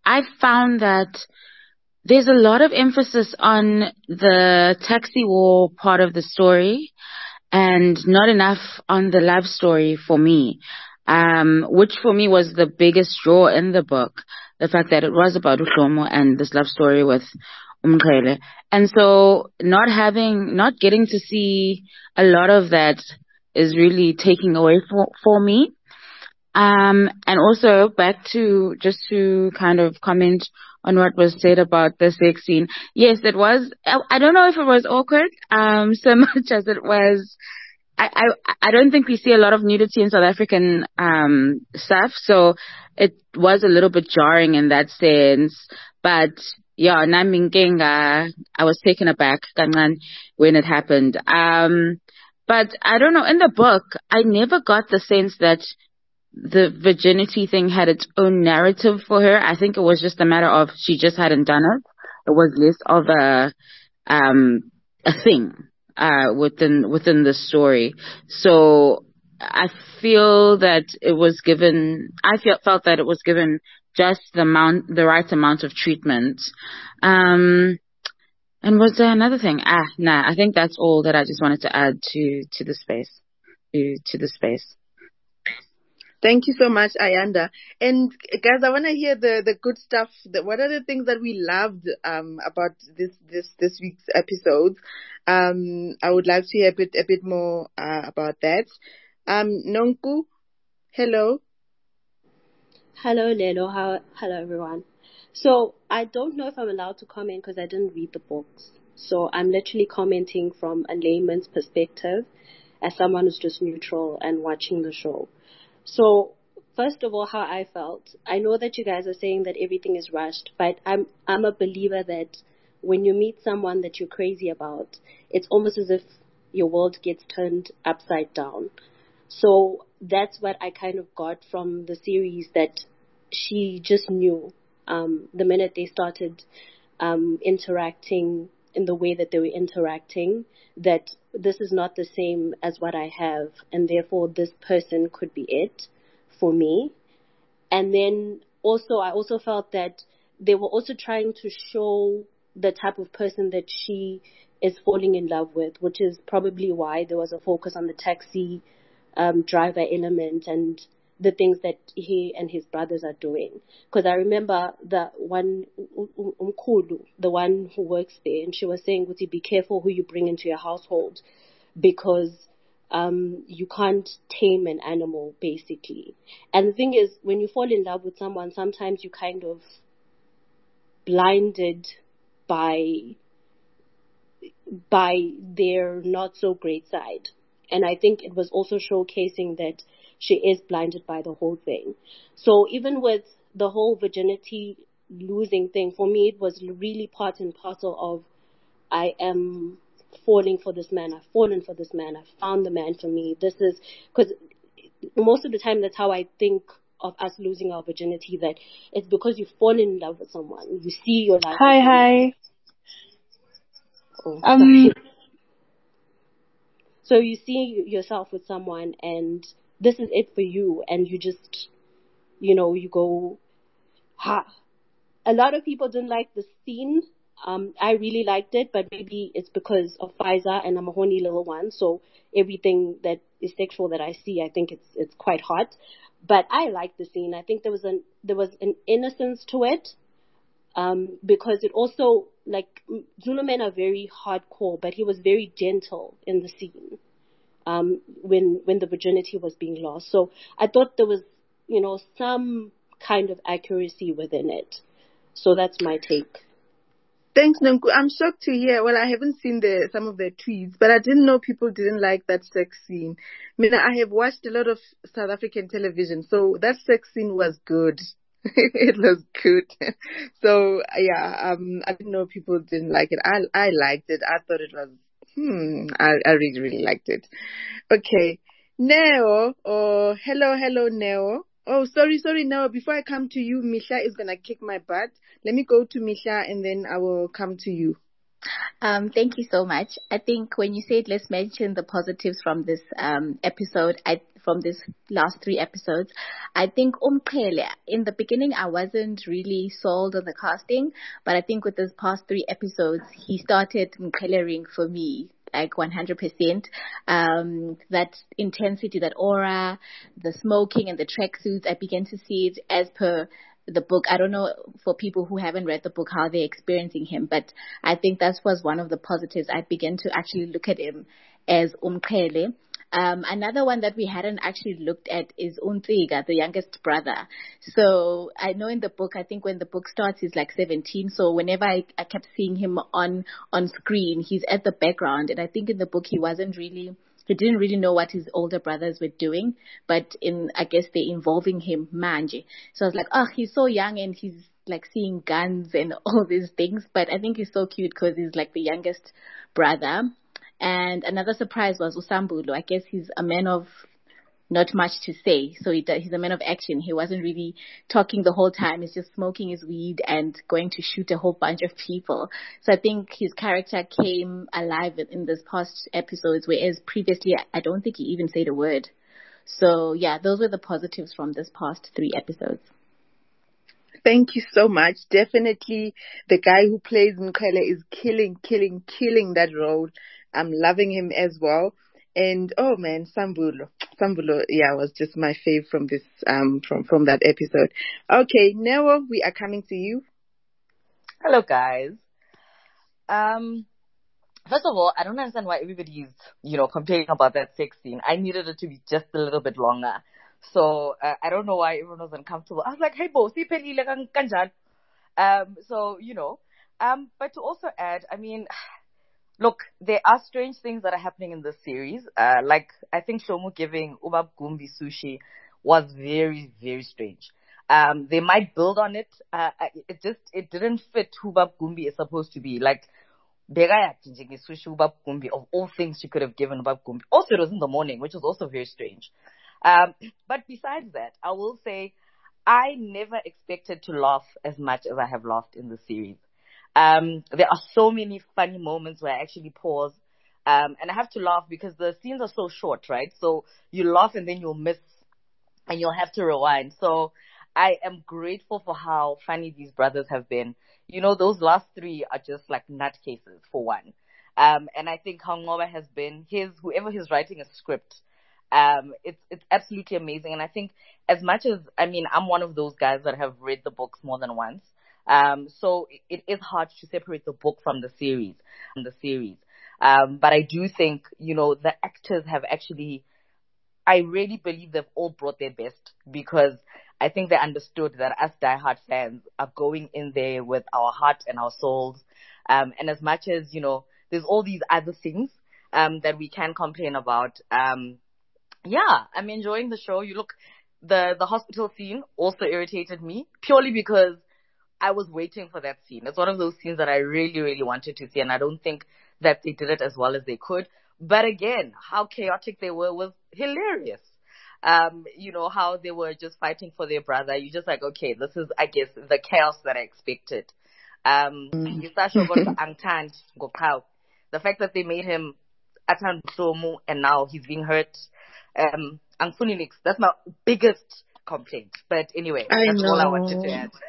I found that there's a lot of emphasis on the taxi war part of the story and not enough on the love story for me, um, which for me was the biggest draw in the book, the fact that it was about Uhlomo and this love story with Umqhele. And so not having, not getting to see a lot of that is really taking away for, for me. Um, and also back to, just to kind of comment on what was said about the sex scene. Yes, it was, I, I don't know if it was awkward, um, so much as it was, I, I, I don't think we see a lot of nudity in South African, um, stuff. So it was a little bit jarring in that sense. But yeah, Namingenga, I was taken aback when it happened. Um, but I don't know, in the book, I never got the sense that the virginity thing had its own narrative for her. I think it was just a matter of she just hadn't done it. It was less of a, um, a thing, uh, within, within the story. So I feel that it was given, I felt, felt that it was given just the amount, the right amount of treatment. Um, and was there another thing? Ah, nah, I think that's all that I just wanted to add to, to the space, to, to the space.
Thank you so much, Ayanda. And guys, I want to hear the, the good stuff. The, what are the things that we loved um, about this this this week's episodes? Um, I would like to hear a bit a bit more uh, about that. Um, Nonku, hello.
Hello, Lelo. How, hello, everyone. So I don't know if I'm allowed to comment because I didn't read the books. So I'm literally commenting from a layman's perspective, as someone who's just neutral and watching the show. So, first of all, how I felt. I know that you guys are saying that everything is rushed, but I'm I'm a believer that when you meet someone that you're crazy about, it's almost as if your world gets turned upside down. So that's what I kind of got from the series, that she just knew um, the minute they started um, interacting in the way that they were interacting, that this is not the same as what I have, and therefore this person could be it for me. And then also, I also felt that they were also trying to show the type of person that she is falling in love with, which is probably why there was a focus on the taxi um, driver element and the things that he and his brothers are doing. Because I remember the one, Umkhulu, the one who works there, and she was saying, Guti, be careful who you bring into your household, because um, you can't tame an animal, basically. And the thing is, when you fall in love with someone, sometimes you kind of blinded by by their not so great side. And I think it was also showcasing that she is blinded by the whole thing. So even with the whole virginity losing thing, for me, it was really part and parcel of, I am falling for this man. I've fallen for this man. I've found the man for me. This is, because most of the time that's how I think of us losing our virginity, that it's because you've fallen in love with someone. You see your life.
Hi, hi.
Oh, um. So you see yourself with someone, and this is it for you, and you just, you know, you go, ha. A lot of people didn't like the scene. Um, I really liked it, but maybe it's because of Pfizer, and I'm a horny little one, so everything that is sexual that I see, I think it's it's quite hot. But I liked the scene. I think there was an there was an innocence to it, um, because it also, like, Zulu men are very hardcore, but he was very gentle in the scene, um, when when the virginity was being lost. So I thought there was, you know, some kind of accuracy within it. So that's my take.
Thanks, Nonku. I'm shocked to hear. Well, I haven't seen the some of the tweets, but I didn't know people didn't like that sex scene. I mean, I have watched a lot of South African television, so that sex scene was good. It was good. So yeah, um, I didn't know people didn't like it. I I liked it. I thought it was hmm. I I really really liked it. Okay, Neo. Oh, hello, hello, Neo. Oh, sorry, sorry, Neo. Before I come to you, Misha is gonna kick my butt. Let me go to Misha and then I will come to you.
Um, thank you so much. I think when you said let's mention the positives from this um episode, I from these last three episodes. I think Umqhele, in the beginning, I wasn't really sold on the casting, but I think with these past three episodes, he started Umqhelering for me. Like one hundred percent. Um, that intensity, that aura, the smoking and the tracksuits, I began to see it as per the book. I don't know for people who haven't read the book how they're experiencing him, but I think that was one of the positives. I began to actually look at him as Umqhele. Um, another one that we hadn't actually looked at is Untiga, the youngest brother. So I know in the book, I think when the book starts, he's like seventeen. So whenever I, I kept seeing him on, on screen, he's at the background. And I think in the book, he wasn't really, he didn't really know what his older brothers were doing. But in, I guess they're involving him, manje. So I was like, oh, he's so young and he's like seeing guns and all these things. But I think he's so cute because he's like the youngest brother. And another surprise was Usambulo. I guess he's a man of not much to say. So he does, he's a man of action. He wasn't really talking the whole time. He's just smoking his weed and going to shoot a whole bunch of people. So I think his character came alive in this past episodes, whereas previously I don't think he even said a word. So yeah, those were the positives from this past three episodes.
Thank you so much. Definitely the guy who plays Umqhele is killing, killing, killing that role. I'm loving him as well. And oh man, Sambulo. Sambulo, yeah, was just my fave from this, um, from, from that episode. Okay, Nero, we are coming to you.
Hello guys. Um, first of all, I don't understand why everybody's, you know, complaining about that sex scene. I needed it to be just a little bit longer. So, uh, I don't know why everyone was uncomfortable. I was like, hey bo, si pelile kanjan. Um, so, you know, um, but to also add, I mean, look, there are strange things that are happening in this series. Uh, like, I think Shomu giving Ubab Gumbi sushi was very, very strange. Um, they might build on it. Uh, it just, it didn't fit who Ubab Gumbi is supposed to be. Like, sushi Ubab Gumbi, of all things she could have given Ubab Gumbi. Also, it was in the morning, which was also very strange. Um, but besides that, I will say, I never expected to laugh as much as I have laughed in the series. Um, there are so many funny moments where I actually pause, um, and I have to laugh because the scenes are so short, right? So you laugh and then you'll miss and you'll have to rewind. So I am grateful for how funny these brothers have been. You know, those last three are just like nutcases for one. Um, and I think how Ngoba has been his, whoever is writing a script, um, it's, it's absolutely amazing. And I think as much as, I mean, I'm one of those guys that have read the books more than once. Um, so it is hard to separate the book from the series, from the series. Um, but I do think, you know, the actors have actually, I really believe they've all brought their best because I think they understood that us diehard fans are going in there with our heart and our souls. Um, and as much as, you know, there's all these other things, um, that we can complain about. Um, yeah, I'm enjoying the show. You look, the, the hospital scene also irritated me purely because I was waiting for that scene. It's one of those scenes that I really, really wanted to see, and I don't think that they did it as well as they could. But again, how chaotic they were was hilarious. Um, you know, how they were just fighting for their brother. You're just like, okay, this is, I guess, the chaos that I expected. Um, the fact that they made him Atan Somu and now he's being hurt. Um, that's my biggest complaint. But anyway, I that's know. all I wanted to add.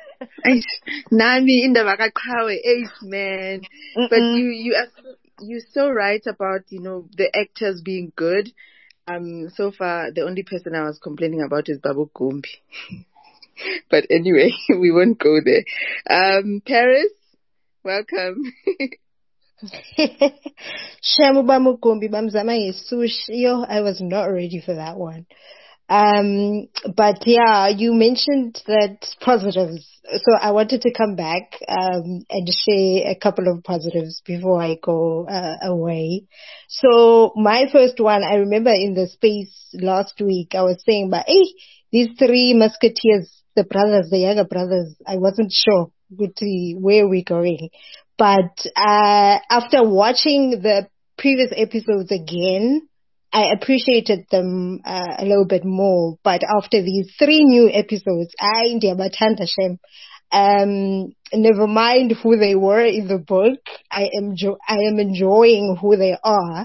Nami in the Wakakawe age, man. Mm-mm. But you, you are, you're so right about, you know, the actors being good. Um, so far, the only person I was complaining about is Babu Gumbi. But anyway, we won't go there. Um, Paris, welcome.
Shamu Bamu Gumbi Bamzama Sushi. Yo, I was not ready for that one. Um, but yeah, you mentioned that positives. So I wanted to come back, um, and share a couple of positives before I go, uh, away. So my first one, I remember in the space last week, I was saying, but hey, these three musketeers, the brothers, the younger brothers, I wasn't sure where we're going. But, uh, after watching the previous episodes again, I appreciated them uh, a little bit more, but after these three new episodes, I Shem, um, never mind who they were in the book, I am jo- I am enjoying who they are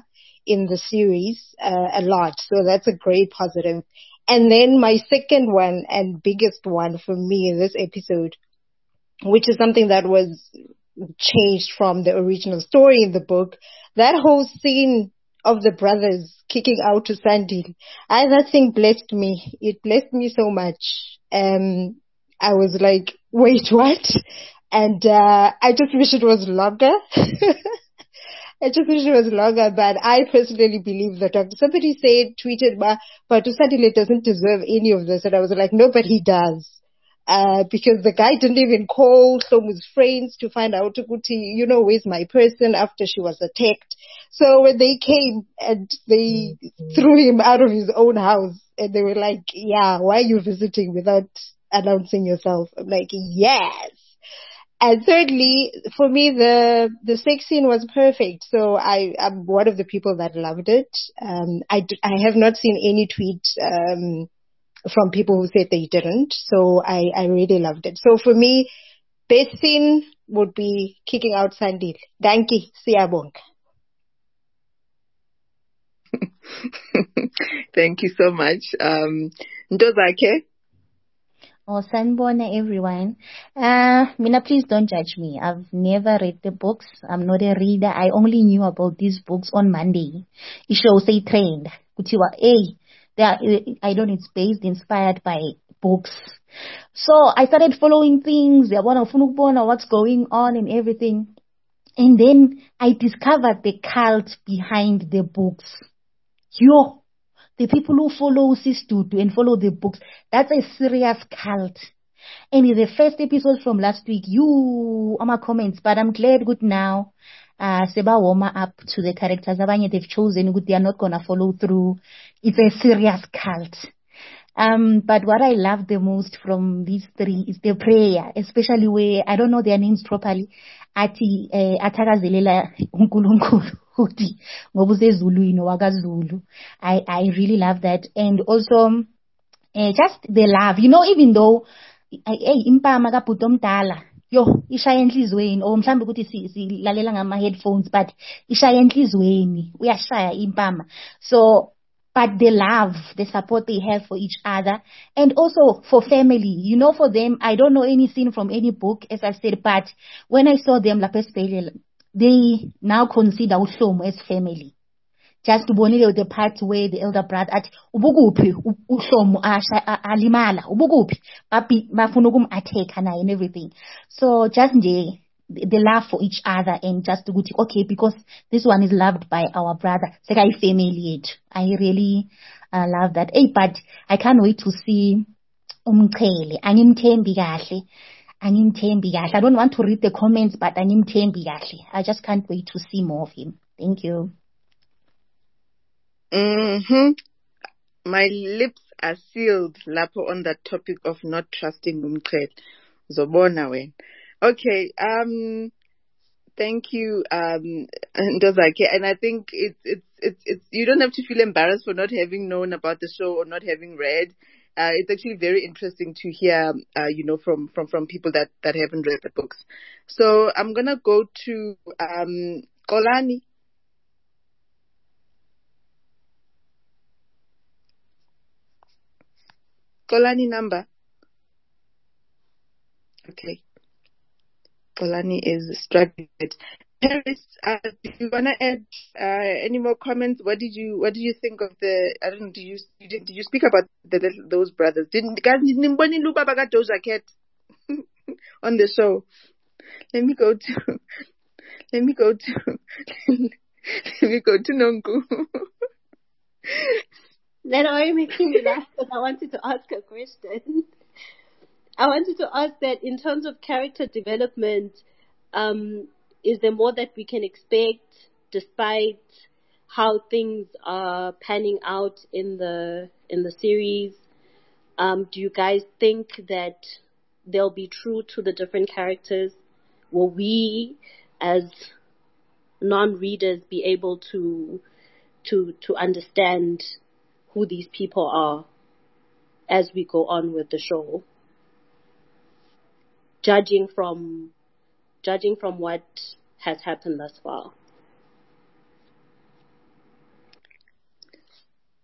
in the series uh, a lot. So that's a great positive. And then my second one and biggest one for me in this episode, which is something that was changed from the original story in the book, that whole scene of the brothers kicking out to Sandile, I, that thing blessed me. It blessed me so much. Um, I was like, wait, what? And uh, I just wish it was longer. I just wish it was longer, but I personally believe that Doctor Somebody said, tweeted, but, but Sandile doesn't deserve any of this. And I was like, no, but he does. Uh, because the guy didn't even call Hlomu's friends to find out, you know, where's my person after she was attacked. So when they came and they threw him out of his own house and they were like, yeah, why are you visiting without announcing yourself? I'm like, yes. And thirdly, for me, the, the sex scene was perfect. So I, I'm one of the people that loved it. Um, I, I have not seen any tweet, um, from people who said they didn't. So I, I really loved it. So for me, best scene would be kicking out Sandile. Dankie, siyabonga.
Thank you so much. Um, Ntozakhe?
Oh, sanibona everyone. Uh, Mina, please don't judge me. I've never read the books. I'm not a reader. I only knew about these books on Monday. It shows say trained. Kutiwa, hey, they are, I don't know, it's based, inspired by books. So I started following things. What's going on and everything. And then I discovered the cult behind the books. Yo. The people who follow Sistutu and follow the books, that's a serious cult. And in the first episode from last week, you are my comments, but I'm glad good now. Uh, Seba warm up to the characters. They've chosen good. They are not gonna follow through. It's a serious cult. Um, but what I love the most from these three is the prayer, especially where I don't know their names properly. Ati eh, atakazelela uNkulunkulu uthi ngoba usezulwini wakaZulu. I I really love that. And also eh, just the love, you know, even though hey impama kabhuti omdala yo ishaya enhlizweni or mhlambe ukuthi silalela ngama headphones, but ishaya enhlizweni uyashaya impama. So but the love, the support they have for each other, and also for family. You know, for them, I don't know any scene from any book, as I said, but when I saw them, they now consider Uhlomu as family. Just to bonile the part where the elder brother at ubukuphi Uhlomu alimala ubukuphi bapi bafuna ukum attack na and everything. So just the the love for each other and just to go to, okay, because this one is loved by our brother. It's like I family it. I really uh, love that. Hey, but I can't wait to see Umqhele. Angimthembi kahle. Angimthembi kahle. I don't want to read the comments, but angimthembi kahle. I just can't wait to see more of him. Thank you.
Mm-hmm. My lips are sealed, Lapo, on that topic of not trusting Umqhele. Zobona when. Okay, um, thank you, um, Ntozakhe. And I think it's, it's, it's, it's, you don't have to feel embarrassed for not having known about the show or not having read. Uh, it's actually very interesting to hear, uh, you know, from, from, from people that, that haven't read the books. So I'm gonna go to, um, Xolani. Xolani number. Okay. Xolani is struggling. Paris, uh, do you wanna add uh, any more comments? What did you What did you think of the? I don't know. Did you did, did you speak about the, those brothers? Didn't guys didn't Luba baga Doja Cat on the show? Let me go to. Let me go to. Let me go to Nonku.
Then why are you making me laugh? Because I wanted to ask a question. I wanted to ask that in terms of character development, um, is there more that we can expect despite how things are panning out in the in the series? Um, do you guys think that they'll be true to the different characters? Will we, as non-readers, be able to to to understand who these people are as we go on with the show? Judging from, judging from what has happened thus far.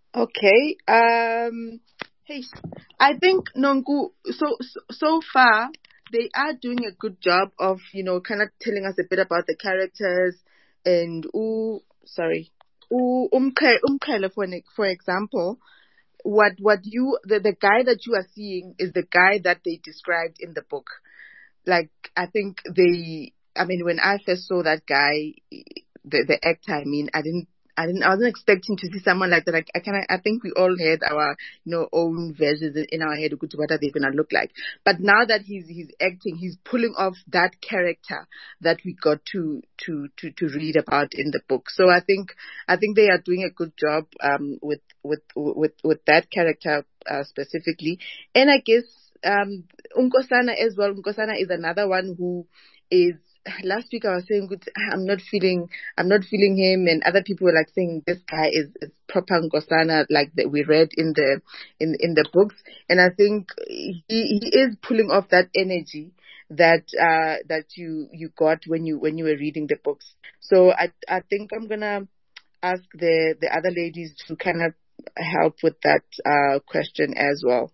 Okay. Um. Hey, I think Nonku. So so, so far they are doing a good job of, you know, kind of telling us a bit about the characters and ooh, sorry, ooh, Umkhele for an, for example. What what you the, the guy that you are seeing is the guy that they described in the book. Like, I think they, I mean, when I first saw that guy, the the actor, I mean, I didn't, I didn't, I wasn't expecting to see someone like that. Like, I kind of, I think we all had our, you know, own versions in our head of what are they gonna look like. But now that he's he's acting, he's pulling off that character that we got to to to to read about in the book. So I think I think they are doing a good job um with with with with that character uh, specifically. And I guess um Nkosana as well. Nkosana is another one who is. Last week I was saying, I'm not feeling, I'm not feeling him, and other people were like saying this guy is, is proper Nkosana, like that we read in the in in the books. And I think he, he is pulling off that energy that uh that you you got when you when you were reading the books. So I I think I'm gonna ask the the other ladies to kind of help with that uh question as well.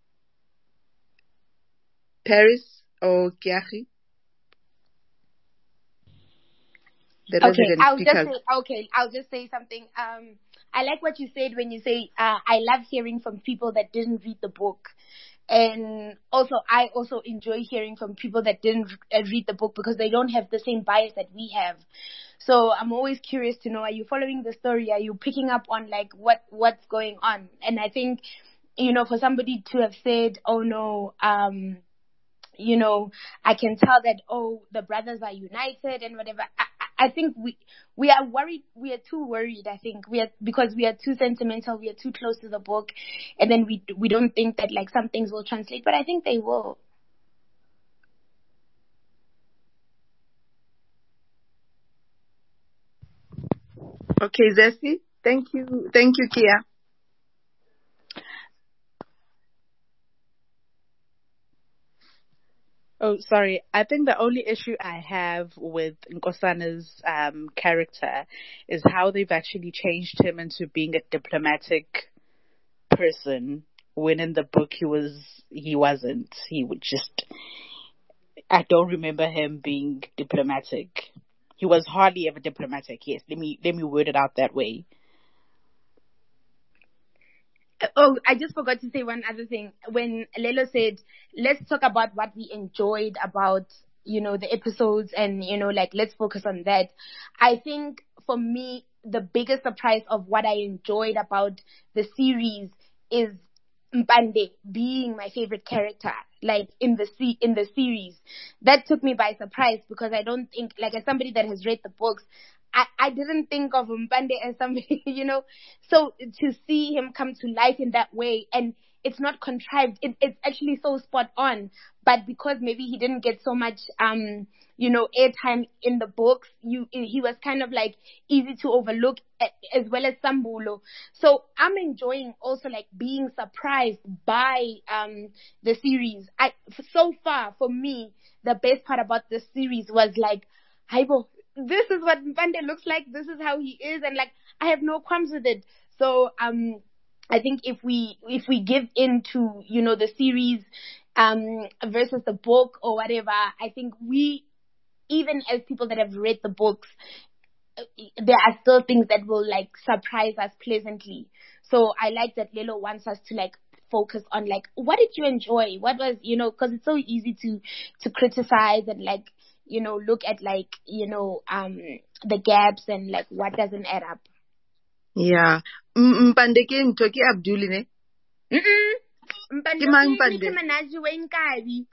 Paris or Kiachi?
Okay, I'll just say, okay, I'll just say something. Um, I like what you said when you say, uh, I love hearing from people that didn't read the book. And also, I also enjoy hearing from people that didn't read the book because they don't have the same bias that we have. So I'm always curious to know, are you following the story? Are you picking up on like what, what's going on? And I think, you know, for somebody to have said, oh no, um, you know, I can tell that, oh, the brothers are united and whatever. I, I think we we are worried. We are too worried. I think we are because we are too sentimental. We are too close to the book, and then we we don't think that like some things will translate. But I think they will.
Okay, Zesty. Thank you. Thank you, Kia.
Oh, sorry. I think the only issue I have with Nkosana's um, character is how they've actually changed him into being a diplomatic person when in the book he was he wasn't. He would just. I don't remember him being diplomatic. He was hardly ever diplomatic. Yes, let me let me word it out that way.
Oh, I just forgot to say one other thing. When Lelo said, let's talk about what we enjoyed about, you know, the episodes and, you know, like, let's focus on that. I think for me, the biggest surprise of what I enjoyed about the series is Mpande being my favorite character, like in the se- in the series. That took me by surprise because I don't think, like as somebody that has read the books, I, I didn't think of Mpande as somebody, you know, so to see him come to life in that way, and it's not contrived, it, it's actually so spot on, but because maybe he didn't get so much, um, you know, airtime in the books, you, he was kind of like easy to overlook as well as Sambulo. So I'm enjoying also like being surprised by, um, the series. I, so far for me, the best part about the series was like, Haibo, this is what Mpande looks like, this is how he is, and like I have no qualms with it. So um I think if we if we give in to, you know, the series um versus the book or whatever, I think we, even as people that have read the books, there are still things that will like surprise us pleasantly. So I like that Lelo wants us to like focus on like, what did you enjoy, what was, you know, because it's so easy to to criticize and like, you know, look at like, you know, um, the gaps and like what doesn't add up.
Yeah. Mpande ke ntho ke Abdul ne?
Mm. Mpande ke Nicki Minaj Wayne Kabi.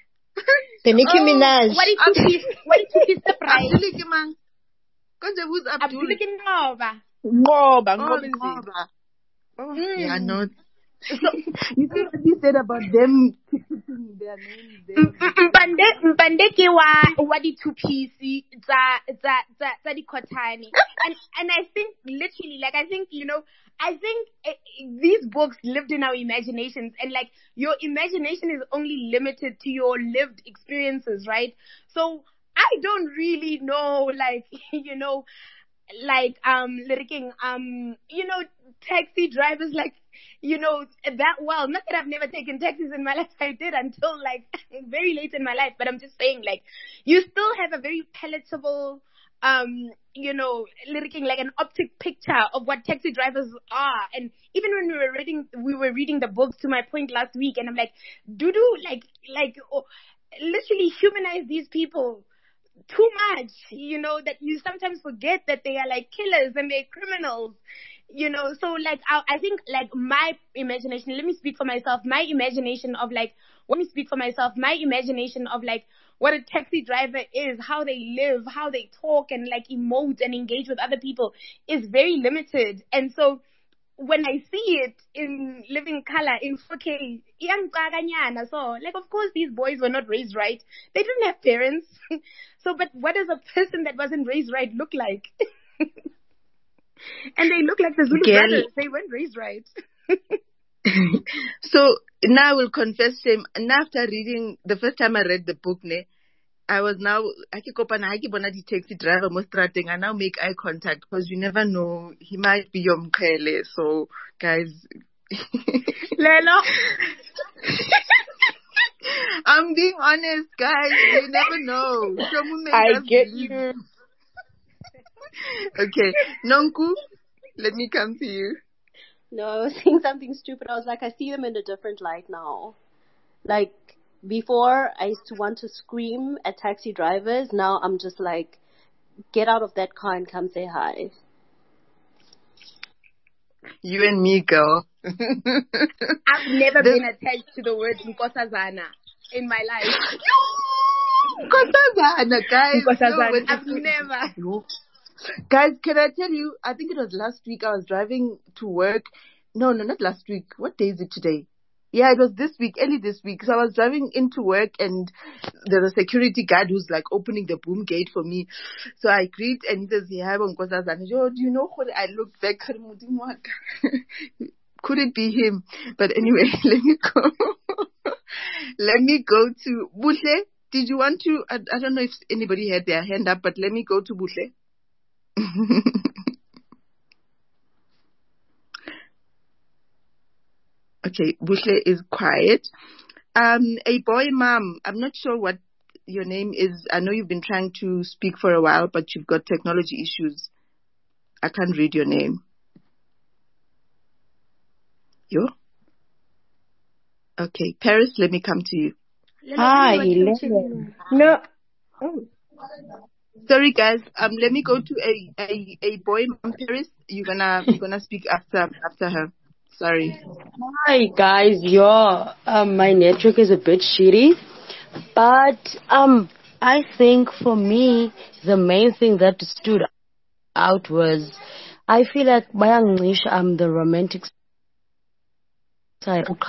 The Nicki Minaj.
What did you piece? What did you piece the price?
Abdul ke mang? Konje who's Abdul?
Abdul ke Ngoba.
Ngoba, Ngoba.
Oh, yeah, no. So, you see what you said about them putting their names there?
Mpande, Mpande ke wa wa di two piece za za za za di kotani, and and I think literally, like I think, you know, I think it, these books lived in our imaginations, and like your imagination is only limited to your lived experiences, right? So I don't really know, like, you know, like, um, lyricking, um, you know, taxi drivers, like, you know, that well. Not that I've never taken taxis in my life. I did until like very late in my life. But I'm just saying, like, you still have a very palatable, um, you know, lyricking, like an optic picture of what taxi drivers are. And even when we were reading, we were reading the books, to my point last week, and I'm like, Dudu, like, like, oh, literally humanize these people too much, you know, that you sometimes forget that they are like killers and they're criminals. You know, so like, I, I think like my imagination, let me speak for myself, my imagination of like, let me speak for myself, my imagination of like what a taxi driver is, how they live, how they talk and like emote and engage with other people is very limited. And so when I see it in living color, in four K, so like, of course, these boys were not raised right. They didn't have parents. So, but what does a person that wasn't raised right look like? And they look like the Zulu Girl. brothers. They weren't raised right.
So now I will confess shame. And after reading, the first time I read the book, ne, I was now, I keep open, I keep on the taxi driver, thing. I now make eye contact because you never know, he might be your mkele. So, guys.
Lelo.
I'm being honest, guys. You never know.
I get you.
Okay, Nonku, let me come to you.
No, I was saying something stupid. I was like, I see them in a different light now. Like, before, I used to want to scream at taxi drivers. Now I'm just like, get out of that car and come say hi.
You and me, girl.
I've never this... been attached to the word Nkosazana in my life.
Nkosazana, guys.
Nkosazana. I've never.
No. Guys, can I tell you, I think it was last week I was driving to work. No, no, not last week. What day is it today? Yeah, it was this week, early this week. So I was driving into work and there's a security guard who's like opening the boom gate for me. So I greet and he says, yeah, do you know what? I looked back. Could it be him? But anyway, let me go. Let me go to Buhle. Did you want to, I, I don't know if anybody had their hand up, but let me go to Buhle. Okay, Buhle is quiet. Um, a boy mom, I'm not sure what your name is. I know you've been trying to speak for a while, but you've got technology issues. I can't read your name. You? Okay, Paris, let me come to you.
Hi, no. Oh.
Sorry, guys. Um, let me go to a a, a boy, Mom Paris. You're gonna you're gonna speak after after her. Sorry.
Hi, guys. Your um, my network is a bit shitty, but um, I think for me the main thing that stood out was I feel like Bayanglish um the romantic side, like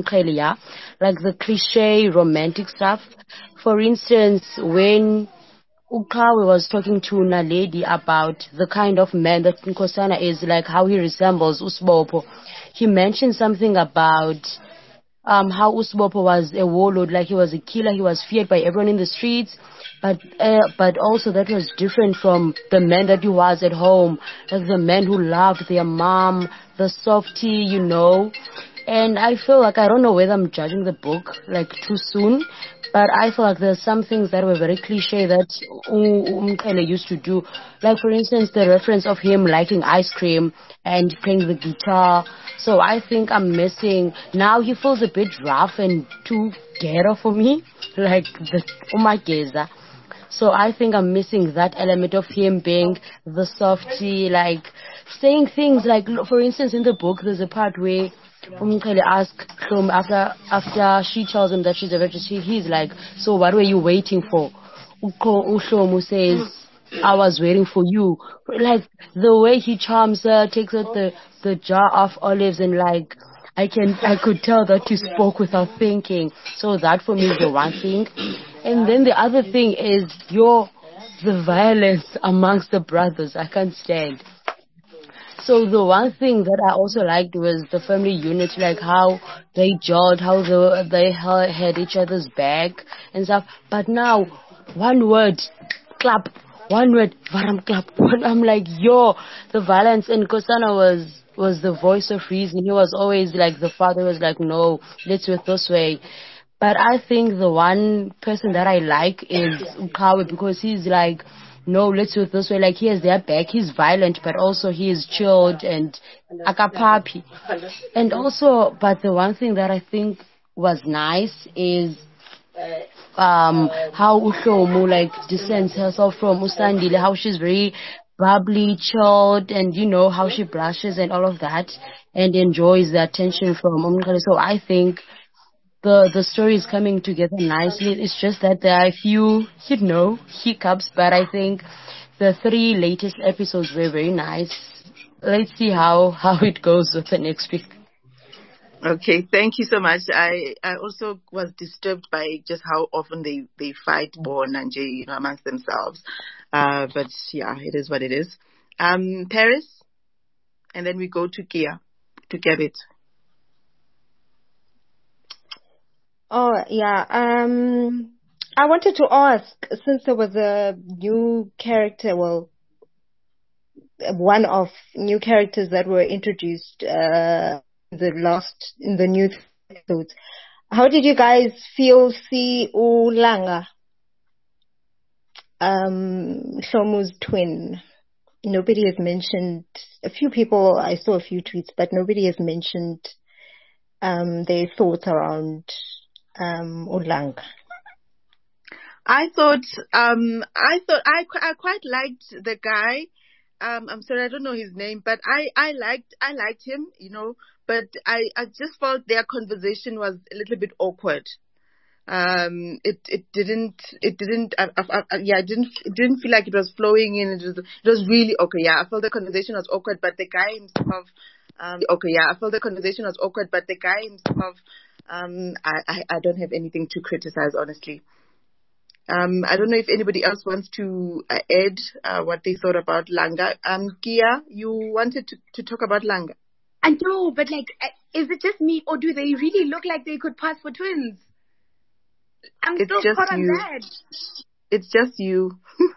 the cliche romantic stuff. For instance, when Ukawe was talking to Naledi about the kind of man that Nkosana is, like how he resembles Usbopo. He mentioned something about um, how Usbopo was a warlord, like he was a killer, he was feared by everyone in the streets, but uh, but also that was different from the man that he was at home, like the men who loved their mom, the softie, you know. And I feel like, I don't know whether I'm judging the book like too soon, but I feel like there's some things that were very cliche that Umkele used to do. Like, for instance, the reference of him liking ice cream and playing the guitar. So I think I'm missing. Now he feels a bit rough and too ghetto for me, like the Umageza. So I think I'm missing that element of him being the softie, like saying things like, for instance, in the book, there's a part where Umkele asks Shlomo after after she tells him that she's a virgin, he's like, so what were you waiting for? Shlomo says, I was waiting for you. Like the way he charms her, takes out the, the jar of olives, and like I can I could tell that you spoke without thinking. So that for me is the one thing. And then the other thing is your the violence amongst the brothers. I can't stand. So the one thing that I also liked was the family unit, like how they jawed, how the, they had each other's back and stuff. But now, one word, clap, one word, Varam Club. I'm like, yo, the violence. And Kosana was, was the voice of reason. He was always like, the father was like, no, let's do it this way. But I think the one person that I like is Ukawe, because he's like, no, let's do it this way. Like, he has their back. He's violent, but also he is chilled and akapapi. And also, but the one thing that I think was nice is um how Uhlomu like distance herself from Usandile, how she's very bubbly, chilled, and you know how she blushes and all of that, and enjoys the attention from Umkale. So I think the the story is coming together nicely. It's just that there are a few, you know, hiccups, but I think the three latest episodes were very nice. Let's see how how it goes with the next week.
Okay, thank you so much. I, I also was disturbed by just how often they, they fight Bo and Nanje, you know, amongst themselves. Uh, but yeah, it is what it is. Um, Paris, and then we go to Kia, to Kebit.
Oh, yeah. Um, I wanted to ask, since there was a new character, well, one of new characters that were introduced, uh, the last in the new episodes. How did you guys feel see Ulanga, um, Shomu's twin? Nobody has mentioned, a few people, I saw a few tweets, but nobody has mentioned um, their thoughts around um, Ulanga.
I thought, um, I thought, I, I quite liked the guy. Um, I'm sorry, I don't know his name, but I, I liked, I liked him, you know, but I, I just felt their conversation was a little bit awkward. Um, it, it didn't, it didn't, I, I, I, yeah, it didn't, it didn't feel like it was flowing in. It was, it was really, okay, yeah, I felt the conversation was awkward, but the guy himself, um, okay, yeah, I felt the conversation was awkward, but the guy himself, um, I, I, I don't have anything to criticize, honestly. Um, I don't know if anybody else wants to uh, add uh, what they thought about Langa. Um, Kia, you wanted to, to talk about Langa.
I know, but like, is it just me, or do they really look like they could pass for twins? I'm
it's
still
just
caught on
you.
that.
It's just you.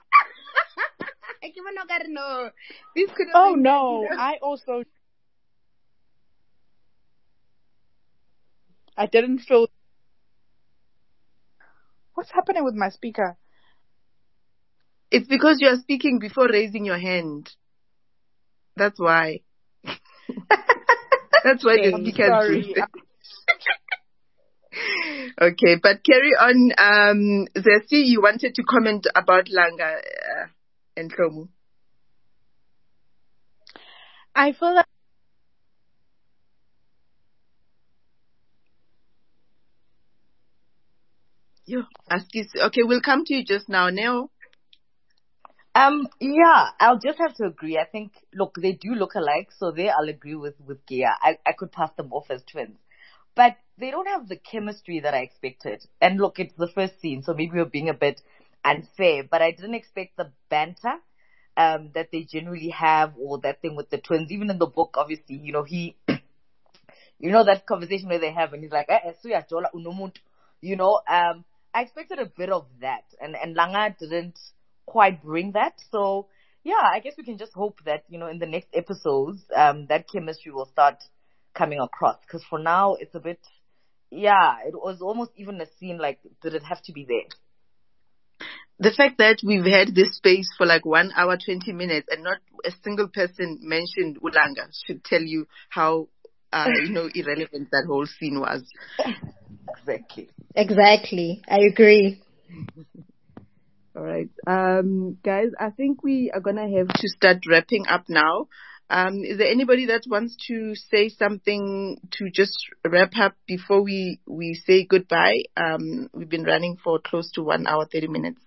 I can't know. This could have
oh
been
no,
better.
I also I didn't feel. What's happening with my speaker?
It's because you are speaking before raising your hand. That's why. That's why the speaker is Okay, but carry on. Um, Zesi, you wanted to comment about Langa uh, and Shomu.
I feel like
you ask you. Okay, we'll come to you just now, Neo.
Um, yeah, I'll just have to agree. I think, look, they do look alike, so there I'll agree with, with Gia. I, I could pass them off as twins. But they don't have the chemistry that I expected. And look, it's the first scene, so maybe we're being a bit unfair, but I didn't expect the banter um, that they generally have, or that thing with the twins. Even in the book, obviously, you know, he, you know, that conversation where they have, and he's like, eh, you know, um, I expected a bit of that, and, and Langa didn't quite bring that. So yeah, I guess we can just hope that, you know, in the next episodes, um, that chemistry will start coming across. Because for now, it's a bit, yeah, it was almost even a scene like, did it have to be there?
The fact that we've had this space for like one hour, twenty minutes and not a single person mentioned Ulanga should tell you how, uh, you know, irrelevant that whole scene was.
Exactly.
Exactly. I agree.
All right. Um, guys, I think we are going to have to start wrapping up now. Um, is there anybody that wants to say something to just wrap up before we, we say goodbye? Um, we've been running for close to one hour, thirty minutes.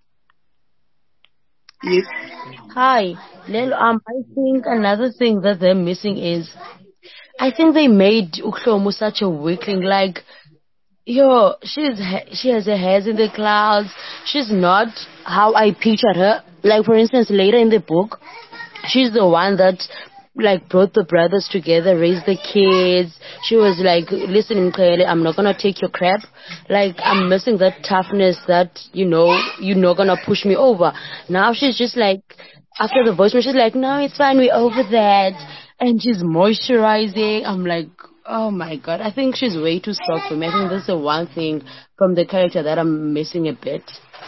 Yes.
Hi. Um, I think another thing that they're missing is, I think they made Uhlomu such a weakling. Like, yo, she's she has her head in the clouds. She's not how I pictured her. Like, for instance, later in the book, she's the one that like brought the brothers together, raised the kids. She was like, listen, Mkhele, I'm not gonna take your crap. Like, I'm missing that toughness that, you know, you're not gonna push me over. Now she's just like, after the voicemail, she's like, no, it's fine, we're over that. And she's moisturizing. I'm like, oh my God, I think she's way too soft for me. I think that's the one thing from the character that I'm missing a bit.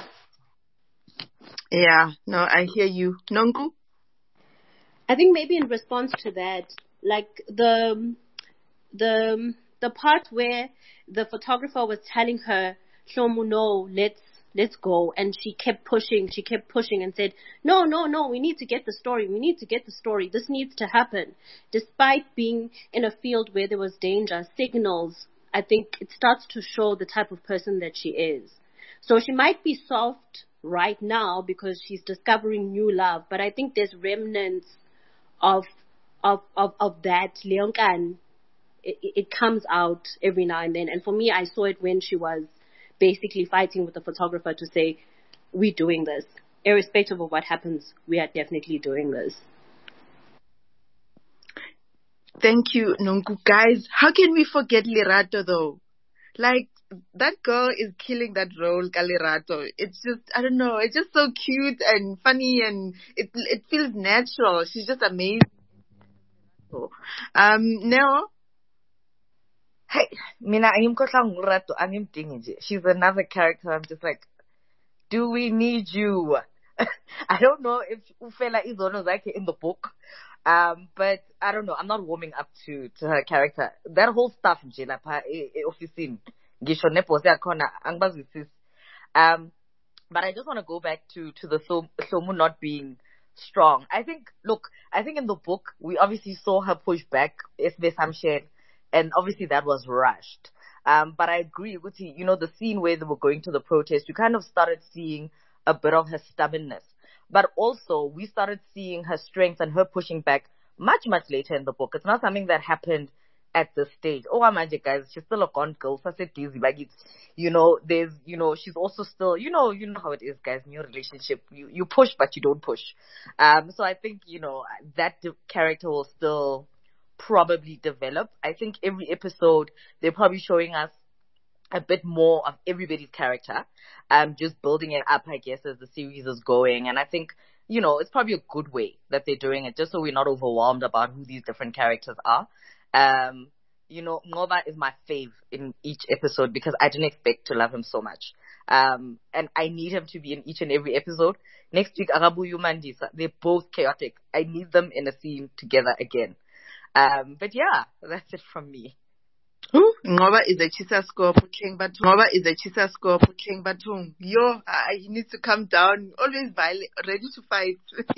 Yeah, no, I hear you. Nonku?
I think maybe in response to that, like the the the part where the photographer was telling her, Hlomu, no, let's let's go, and she kept pushing, she kept pushing and said, no, no, no, we need to get the story, we need to get the story, this needs to happen. Despite being in a field where there was danger, signals, I think it starts to show the type of person that she is. So she might be soft right now because she's discovering new love, but I think there's remnants of of of, of that Leonkan. It, it comes out every now and then, and for me, I saw it when she was basically fighting with the photographer to say, we're doing this. Irrespective of what happens, we are definitely doing this.
Thank you, Nonku. Guys, how can we forget Lerato though? Like, that girl is killing that role, Lerato. It's just, I don't know, it's just so cute and funny and it it feels natural. She's just amazing. Um, Neo?
Hey, mina angimkhohlwa ngurato, angimdingi nje. She's another character. I'm just like, do we need you? I don't know if Ufela is one of like in the book, um, but I don't know. I'm not warming up to to her character. That whole stuff nje lapha office ngisho neposi yakhona angibazwisisi. Um, but I just want to go back to to the Hlomu not being strong. I think, look, I think in the book we obviously saw her push back Esbe Samshed. And obviously that was rushed. Um, but I agree with you. You know, the scene where they were going to the protest, you kind of started seeing a bit of her stubbornness. But also, we started seeing her strength and her pushing back much, much later in the book. It's not something that happened at this stage. Oh, I'm magic, guys. She's still a gone girl. So I said dizzy. Like, it's, you know, there's, you know, she's also still, you know, you know how it is, guys. In your relationship, you, you push, but you don't push. Um, so I think, you know, that character will still probably develop. I think every episode they're probably showing us a bit more of everybody's character, um, just building it up, I guess, as the series is going. And I think, you know, it's probably a good way that they're doing it, just so we're not overwhelmed about who these different characters are. Um, you know, Ngoba is my fave in each episode because I didn't expect to love him so much. Um, and I need him to be in each and every episode. Next week, Arabuyu Mandisa, they're both chaotic. I need them in a scene together again. Um, but yeah, that's it from me.
Ooh, Ngoba is a chisa score for King Batung. Ngoba is a chisa score for King Batung. Yo, uh, he needs to come down. Always violent, ready to fight.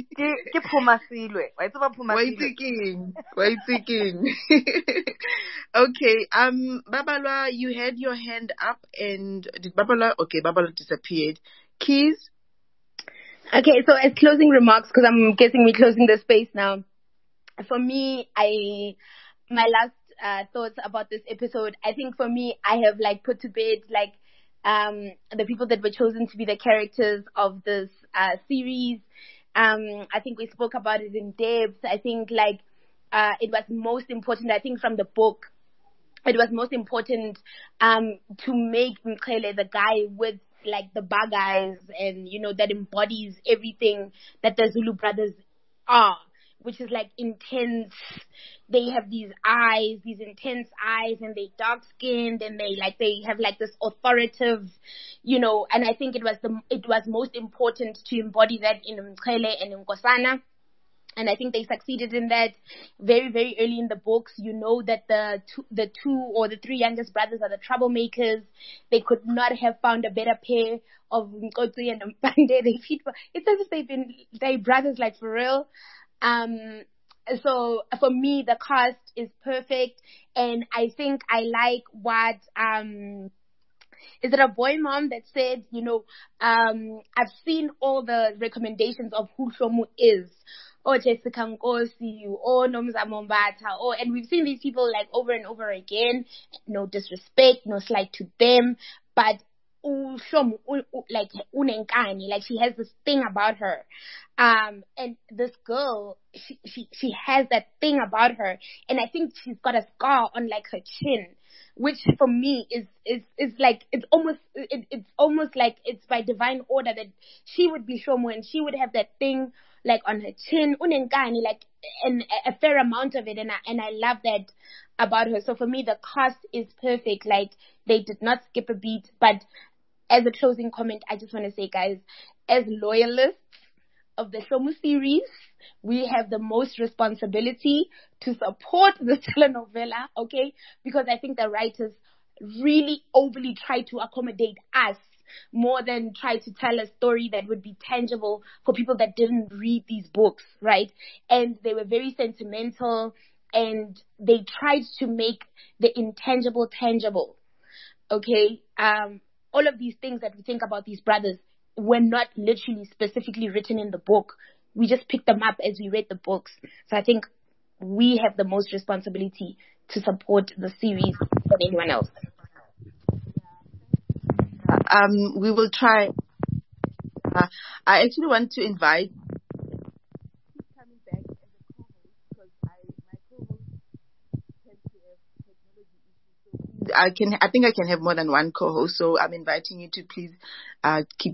Why thinking? Why thinking? Okay, um, Babalwa, you had your hand up and did Babalwa? Okay, Babalwa disappeared. Keys?
Okay, so as closing remarks, because I'm guessing we're closing the space now. For me, I, my last uh, thoughts about this episode, I think for me, I have like put to bed like um, the people that were chosen to be the characters of this uh, series. Um, I think we spoke about it in depth. I think like uh, it was most important, I think from the book, it was most important um, to make Mkhele the guy with like the bug eyes and, you know, that embodies everything that the Zulu brothers are, which is like intense. They have these eyes, these intense eyes, and they dark skinned, and they like they have like this authoritative, you know. And I think it was the it was most important to embody that in Mkhele and in Nkosana. And I think they succeeded in that very, very early in the books. You know that the two, the two or the three youngest brothers are the troublemakers. They could not have found a better pair of Nkotsi and Mpande. They feed. It's as if they've been they brothers like for real. Um, so for me, the cast is perfect, and I think I like what um. Is it a boy mom that said, you know, um, I've seen all the recommendations of who Hlomu is. Or Jessica Nkosi, or Nomza Mombata, or, and we've seen these people like over and over again. No disrespect, no slight to them, but like unenkani, like she has this thing about her, um, and this girl, she she she has that thing about her, and I think she's got a scar on like her chin, which for me is is is like it's almost it, it's almost like it's by divine order that she would be Shomo and she would have that thing like on her chin, unenkani, like and a fair amount of it, and I, and I love that about her. So for me, the cast is perfect. Like they did not skip a beat. But as a closing comment, I just want to say, guys, as loyalists of the Shomu series, we have the most responsibility to support the telenovela, okay? Because I think the writers really overly try to accommodate us more than try to tell a story that would be tangible for people that didn't read these books, right? And they were very sentimental, and they tried to make the intangible tangible, okay? Um, all of these things that we think about these brothers were not literally specifically written in the book. We just picked them up as we read the books. So I think we have the most responsibility to support the series than anyone else.
Um, we will try. Uh, I actually want to invite. Keep coming back as a co-host because I my co-host tends to have technology issues. So I can I think I can have more than one co-host. So I'm inviting you to please uh, keep.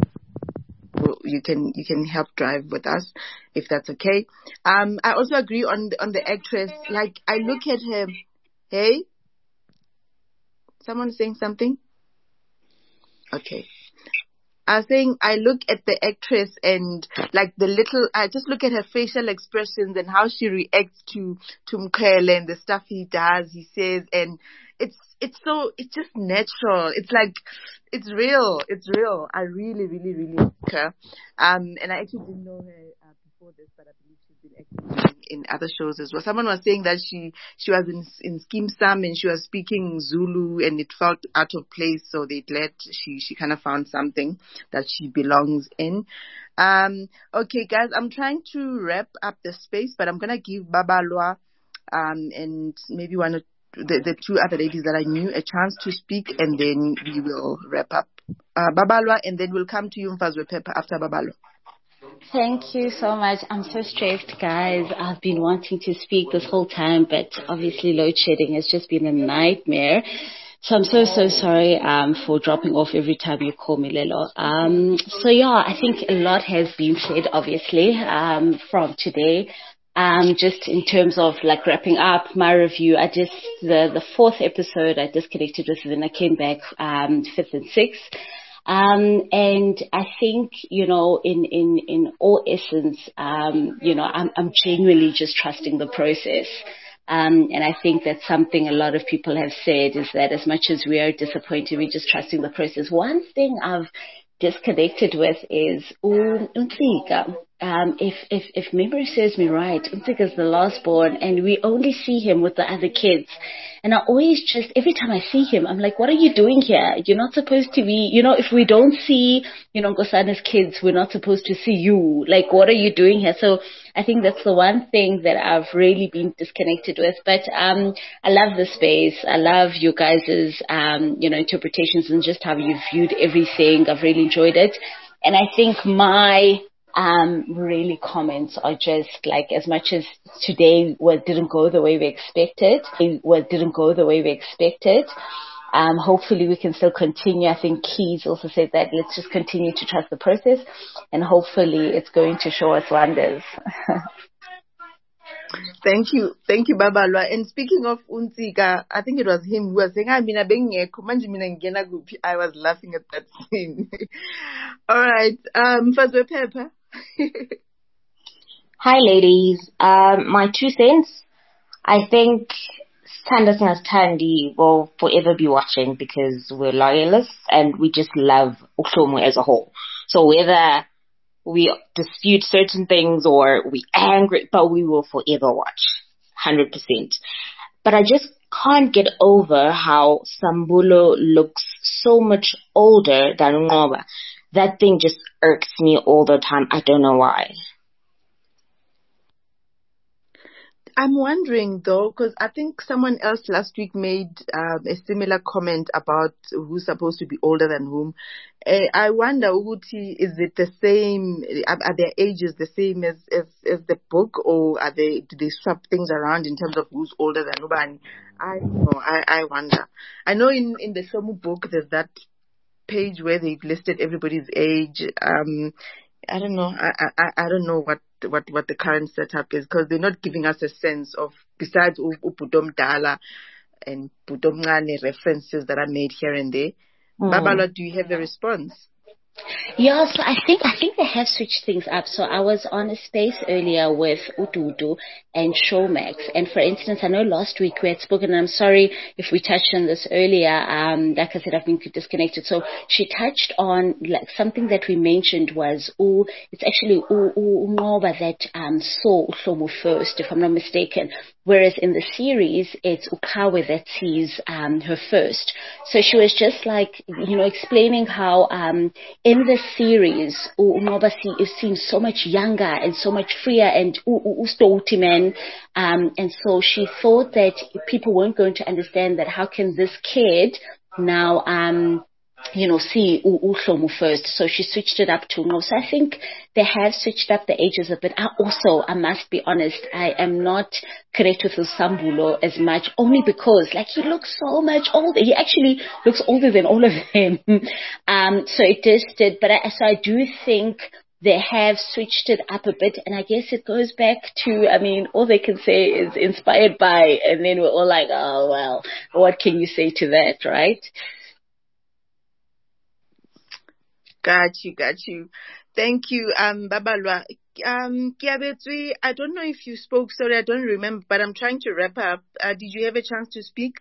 You can you can help drive with us if that's okay. Um, I also agree on the, on the actress. Like I look at her. Hey, someone saying something? Okay. I was saying I look at the actress and like the little, I just look at her facial expressions and how she reacts to, to Mkhwele and the stuff he does, he says, and it's, it's so, it's just natural. It's like, it's real. It's real. I really, really, really like her. Um, and I actually didn't know her uh, before this, but I believe she's been acting in other shows as well. Someone was saying that she, she was in, in Skeem Sam and she was speaking Zulu and it felt out of place. So they glad she, she kind of found something that she belongs in. Um, okay, guys, I'm trying to wrap up the space, but I'm going to give Babalwa, um, and maybe one of the, the two other ladies that I knew a chance to speak, and then we will wrap up. Uh, Babalwa, and then we'll come to you, Mfazwe Pepper, after Babalwa.
Thank you so much. I'm so stressed, guys. I've been wanting to speak this whole time, but obviously load shedding has just been a nightmare. So I'm so, so sorry um, for dropping off every time you call me, Lelo. Um, so yeah, I think a lot has been said, obviously, um, from today. Um, just in terms of like wrapping up my review, I just, the, the fourth episode I disconnected with, and I came back, um, fifth and sixth. Um, and I think, you know, in, in, in all essence, um, you know, I'm, I'm genuinely just trusting the process. Um, and I think that's something a lot of people have said, is that as much as we are disappointed, we're just trusting the process. One thing I've disconnected with is Untika. Um, if, if, if memory serves me right, Untika is the last born, and we only see him with the other kids. And I always just, every time I see him, I'm like, what are you doing here? You're not supposed to be, you know, if we don't see, you know, Nkosana's kids, we're not supposed to see you. Like, what are you doing here? So I think that's the one thing that I've really been disconnected with. But um, I love the space. I love you guys' um, you know, interpretations and just how you viewed everything. I've really enjoyed it. And I think my um, really comments are just like, as much as today well, didn't go the way we expected, well, didn't go the way we expected. Um, hopefully we can still continue. I think Keys also said that let's just continue to trust the process, and hopefully it's going to show us wonders.
Thank you. Thank you, Babalwa. And speaking of Untika, I think it was him who was saying, I was laughing at that scene. All right. Um, Mfazwe Pepper.
Hi, ladies. Um, my two cents. I think Thandisina's Thandi will forever be watching because we're loyalists and we just love Uhlomu as a whole. So whether we dispute certain things or we angry, but we will forever watch, one hundred percent. But I just can't get over how Sambulo looks so much older than Ngoba. That thing just irks me all the time. I don't know why.
I'm wondering though, because I think someone else last week made um, a similar comment about who's supposed to be older than whom. Uh, I wonder, Uguti, is it the same? Are, are their ages the same as, as as the book, or are they do they swap things around in terms of who's older than who? And I don't know. I I wonder. I know in in the Shomu book there's that page where they've listed everybody's age. Um, I don't know. I I I don't know what. what what the current setup is, because they're not giving us a sense of, besides Ubudom Dala and Budom Ngane references that are made here and there. Mm. Babala, do you have a response?
Yeah, so I think I think they have switched things up. So I was on a space earlier with Ududu and Showmax, and for instance, I know last week we had spoken, and I'm sorry if we touched on this earlier. Um, like I said, I've been disconnected. So she touched on like something that we mentioned was oh, it's actually Umoba that um saw Uhlomu first, if I'm not mistaken. Whereas in the series, it's Ukawe that sees um, her first. So she was just like, you know, explaining how um, in the series, Umobasi is seen so much younger and so much freer and ustoutiman. Um, and so she thought that people weren't going to understand that how can this kid now, um, you know, see Uhlomu first. So she switched it up to no. So I think they have switched up the ages a bit. I also, I must be honest, I am not correct with Usambulo as much, only because like he looks so much older. He actually looks older than all of them. um, so it just did, but I, so I do think they have switched it up a bit, and I guess it goes back to, I mean, all they can say is inspired by, and then we're all like, oh, well, what can you say to that, right?
Got you, got you. Thank you, um, Babalwa. Um, Kiabetswe, I don't know if you spoke, sorry, I don't remember, but I'm trying to wrap up. Uh, did you have a chance to speak?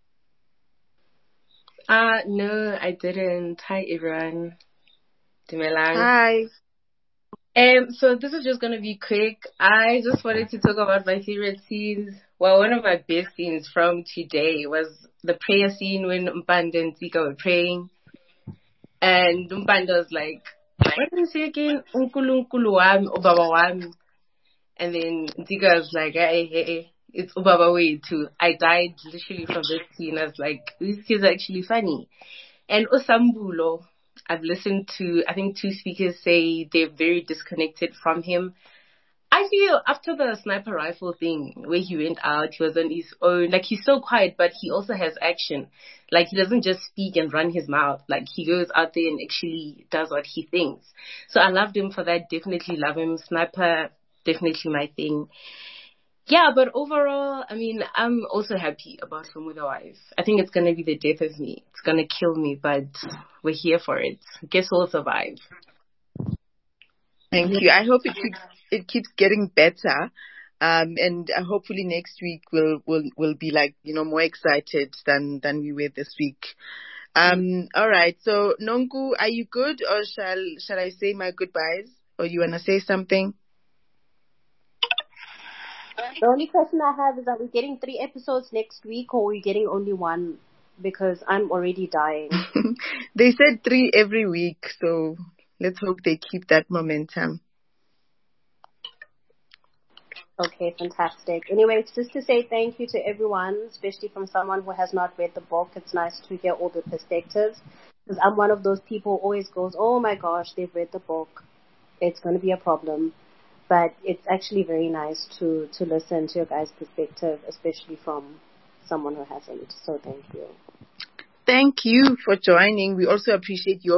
Uh, no, I didn't. Hi, everyone. Dumelang.
Hi.
Um, so this is just going to be quick. I just wanted to talk about my favorite scenes. Well, one of my best scenes from today was the prayer scene when Mpande and Tika were praying. And Mpande was like, what did you say again? Unkulu unkulu wami, ubaba wami. And then Tika was like, hey, hey, hey, it's ubaba way too. I died literally from this scene. I was like, these kids are actually funny. And Usambulo, I've listened to, I think two speakers say they're very disconnected from him. I feel after the sniper rifle thing, where he went out, he was on his own. Like, he's so quiet, but he also has action. Like, he doesn't just speak and run his mouth. Like, he goes out there and actually does what he thinks. So I loved him for that. Definitely love him. Sniper, definitely my thing. Yeah, but overall, I mean, I'm also happy about Home with a Wife. I think it's going to be the death of me. It's going to kill me, but we're here for it. Guess we'll survive.
Thank you. I hope it keeps it keeps getting better, um, and uh, hopefully next week we'll will will be like you know more excited than than we were this week. Um, all right. So Nonku, are you good, or shall shall I say my goodbyes, or you wanna say something?
The only question I have is: are we getting three episodes next week, or are we getting only one? Because I'm already dying.
They said three every week, so let's hope they keep that momentum.
Okay, fantastic. Anyway, it's just to say thank you to everyone, especially from someone who has not read the book. It's nice to hear all the perspectives, because I'm one of those people who always goes, oh my gosh, they've read the book. It's going to be a problem. But it's actually very nice to, to listen to your guys' perspective, especially from someone who hasn't. So thank you.
Thank you for joining. We also appreciate your...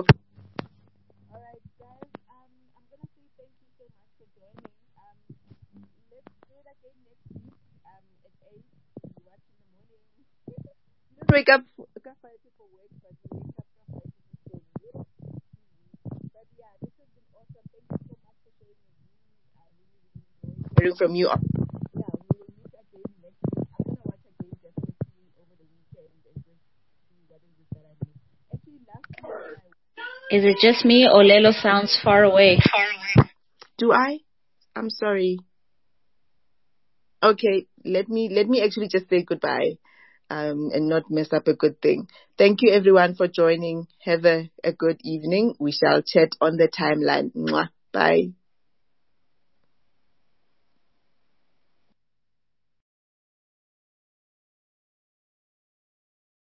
Wake up for work, but we wake up for work. But yeah, this has been awesome. Thank you so much for sharing your views. I really, really enjoyed hearing from you. Yeah, we will meet again next week. I'm gonna watch again definitely over the weekend and just see what it is that I need. Actually, last week.
Is it just me, or Lelo sounds far away?
Do I? I'm sorry. Okay, let me let me actually just say goodbye. Um, and not mess up a good thing. Thank you everyone for joining. Have a, a good evening. We shall chat on the timeline. Mwah. Bye.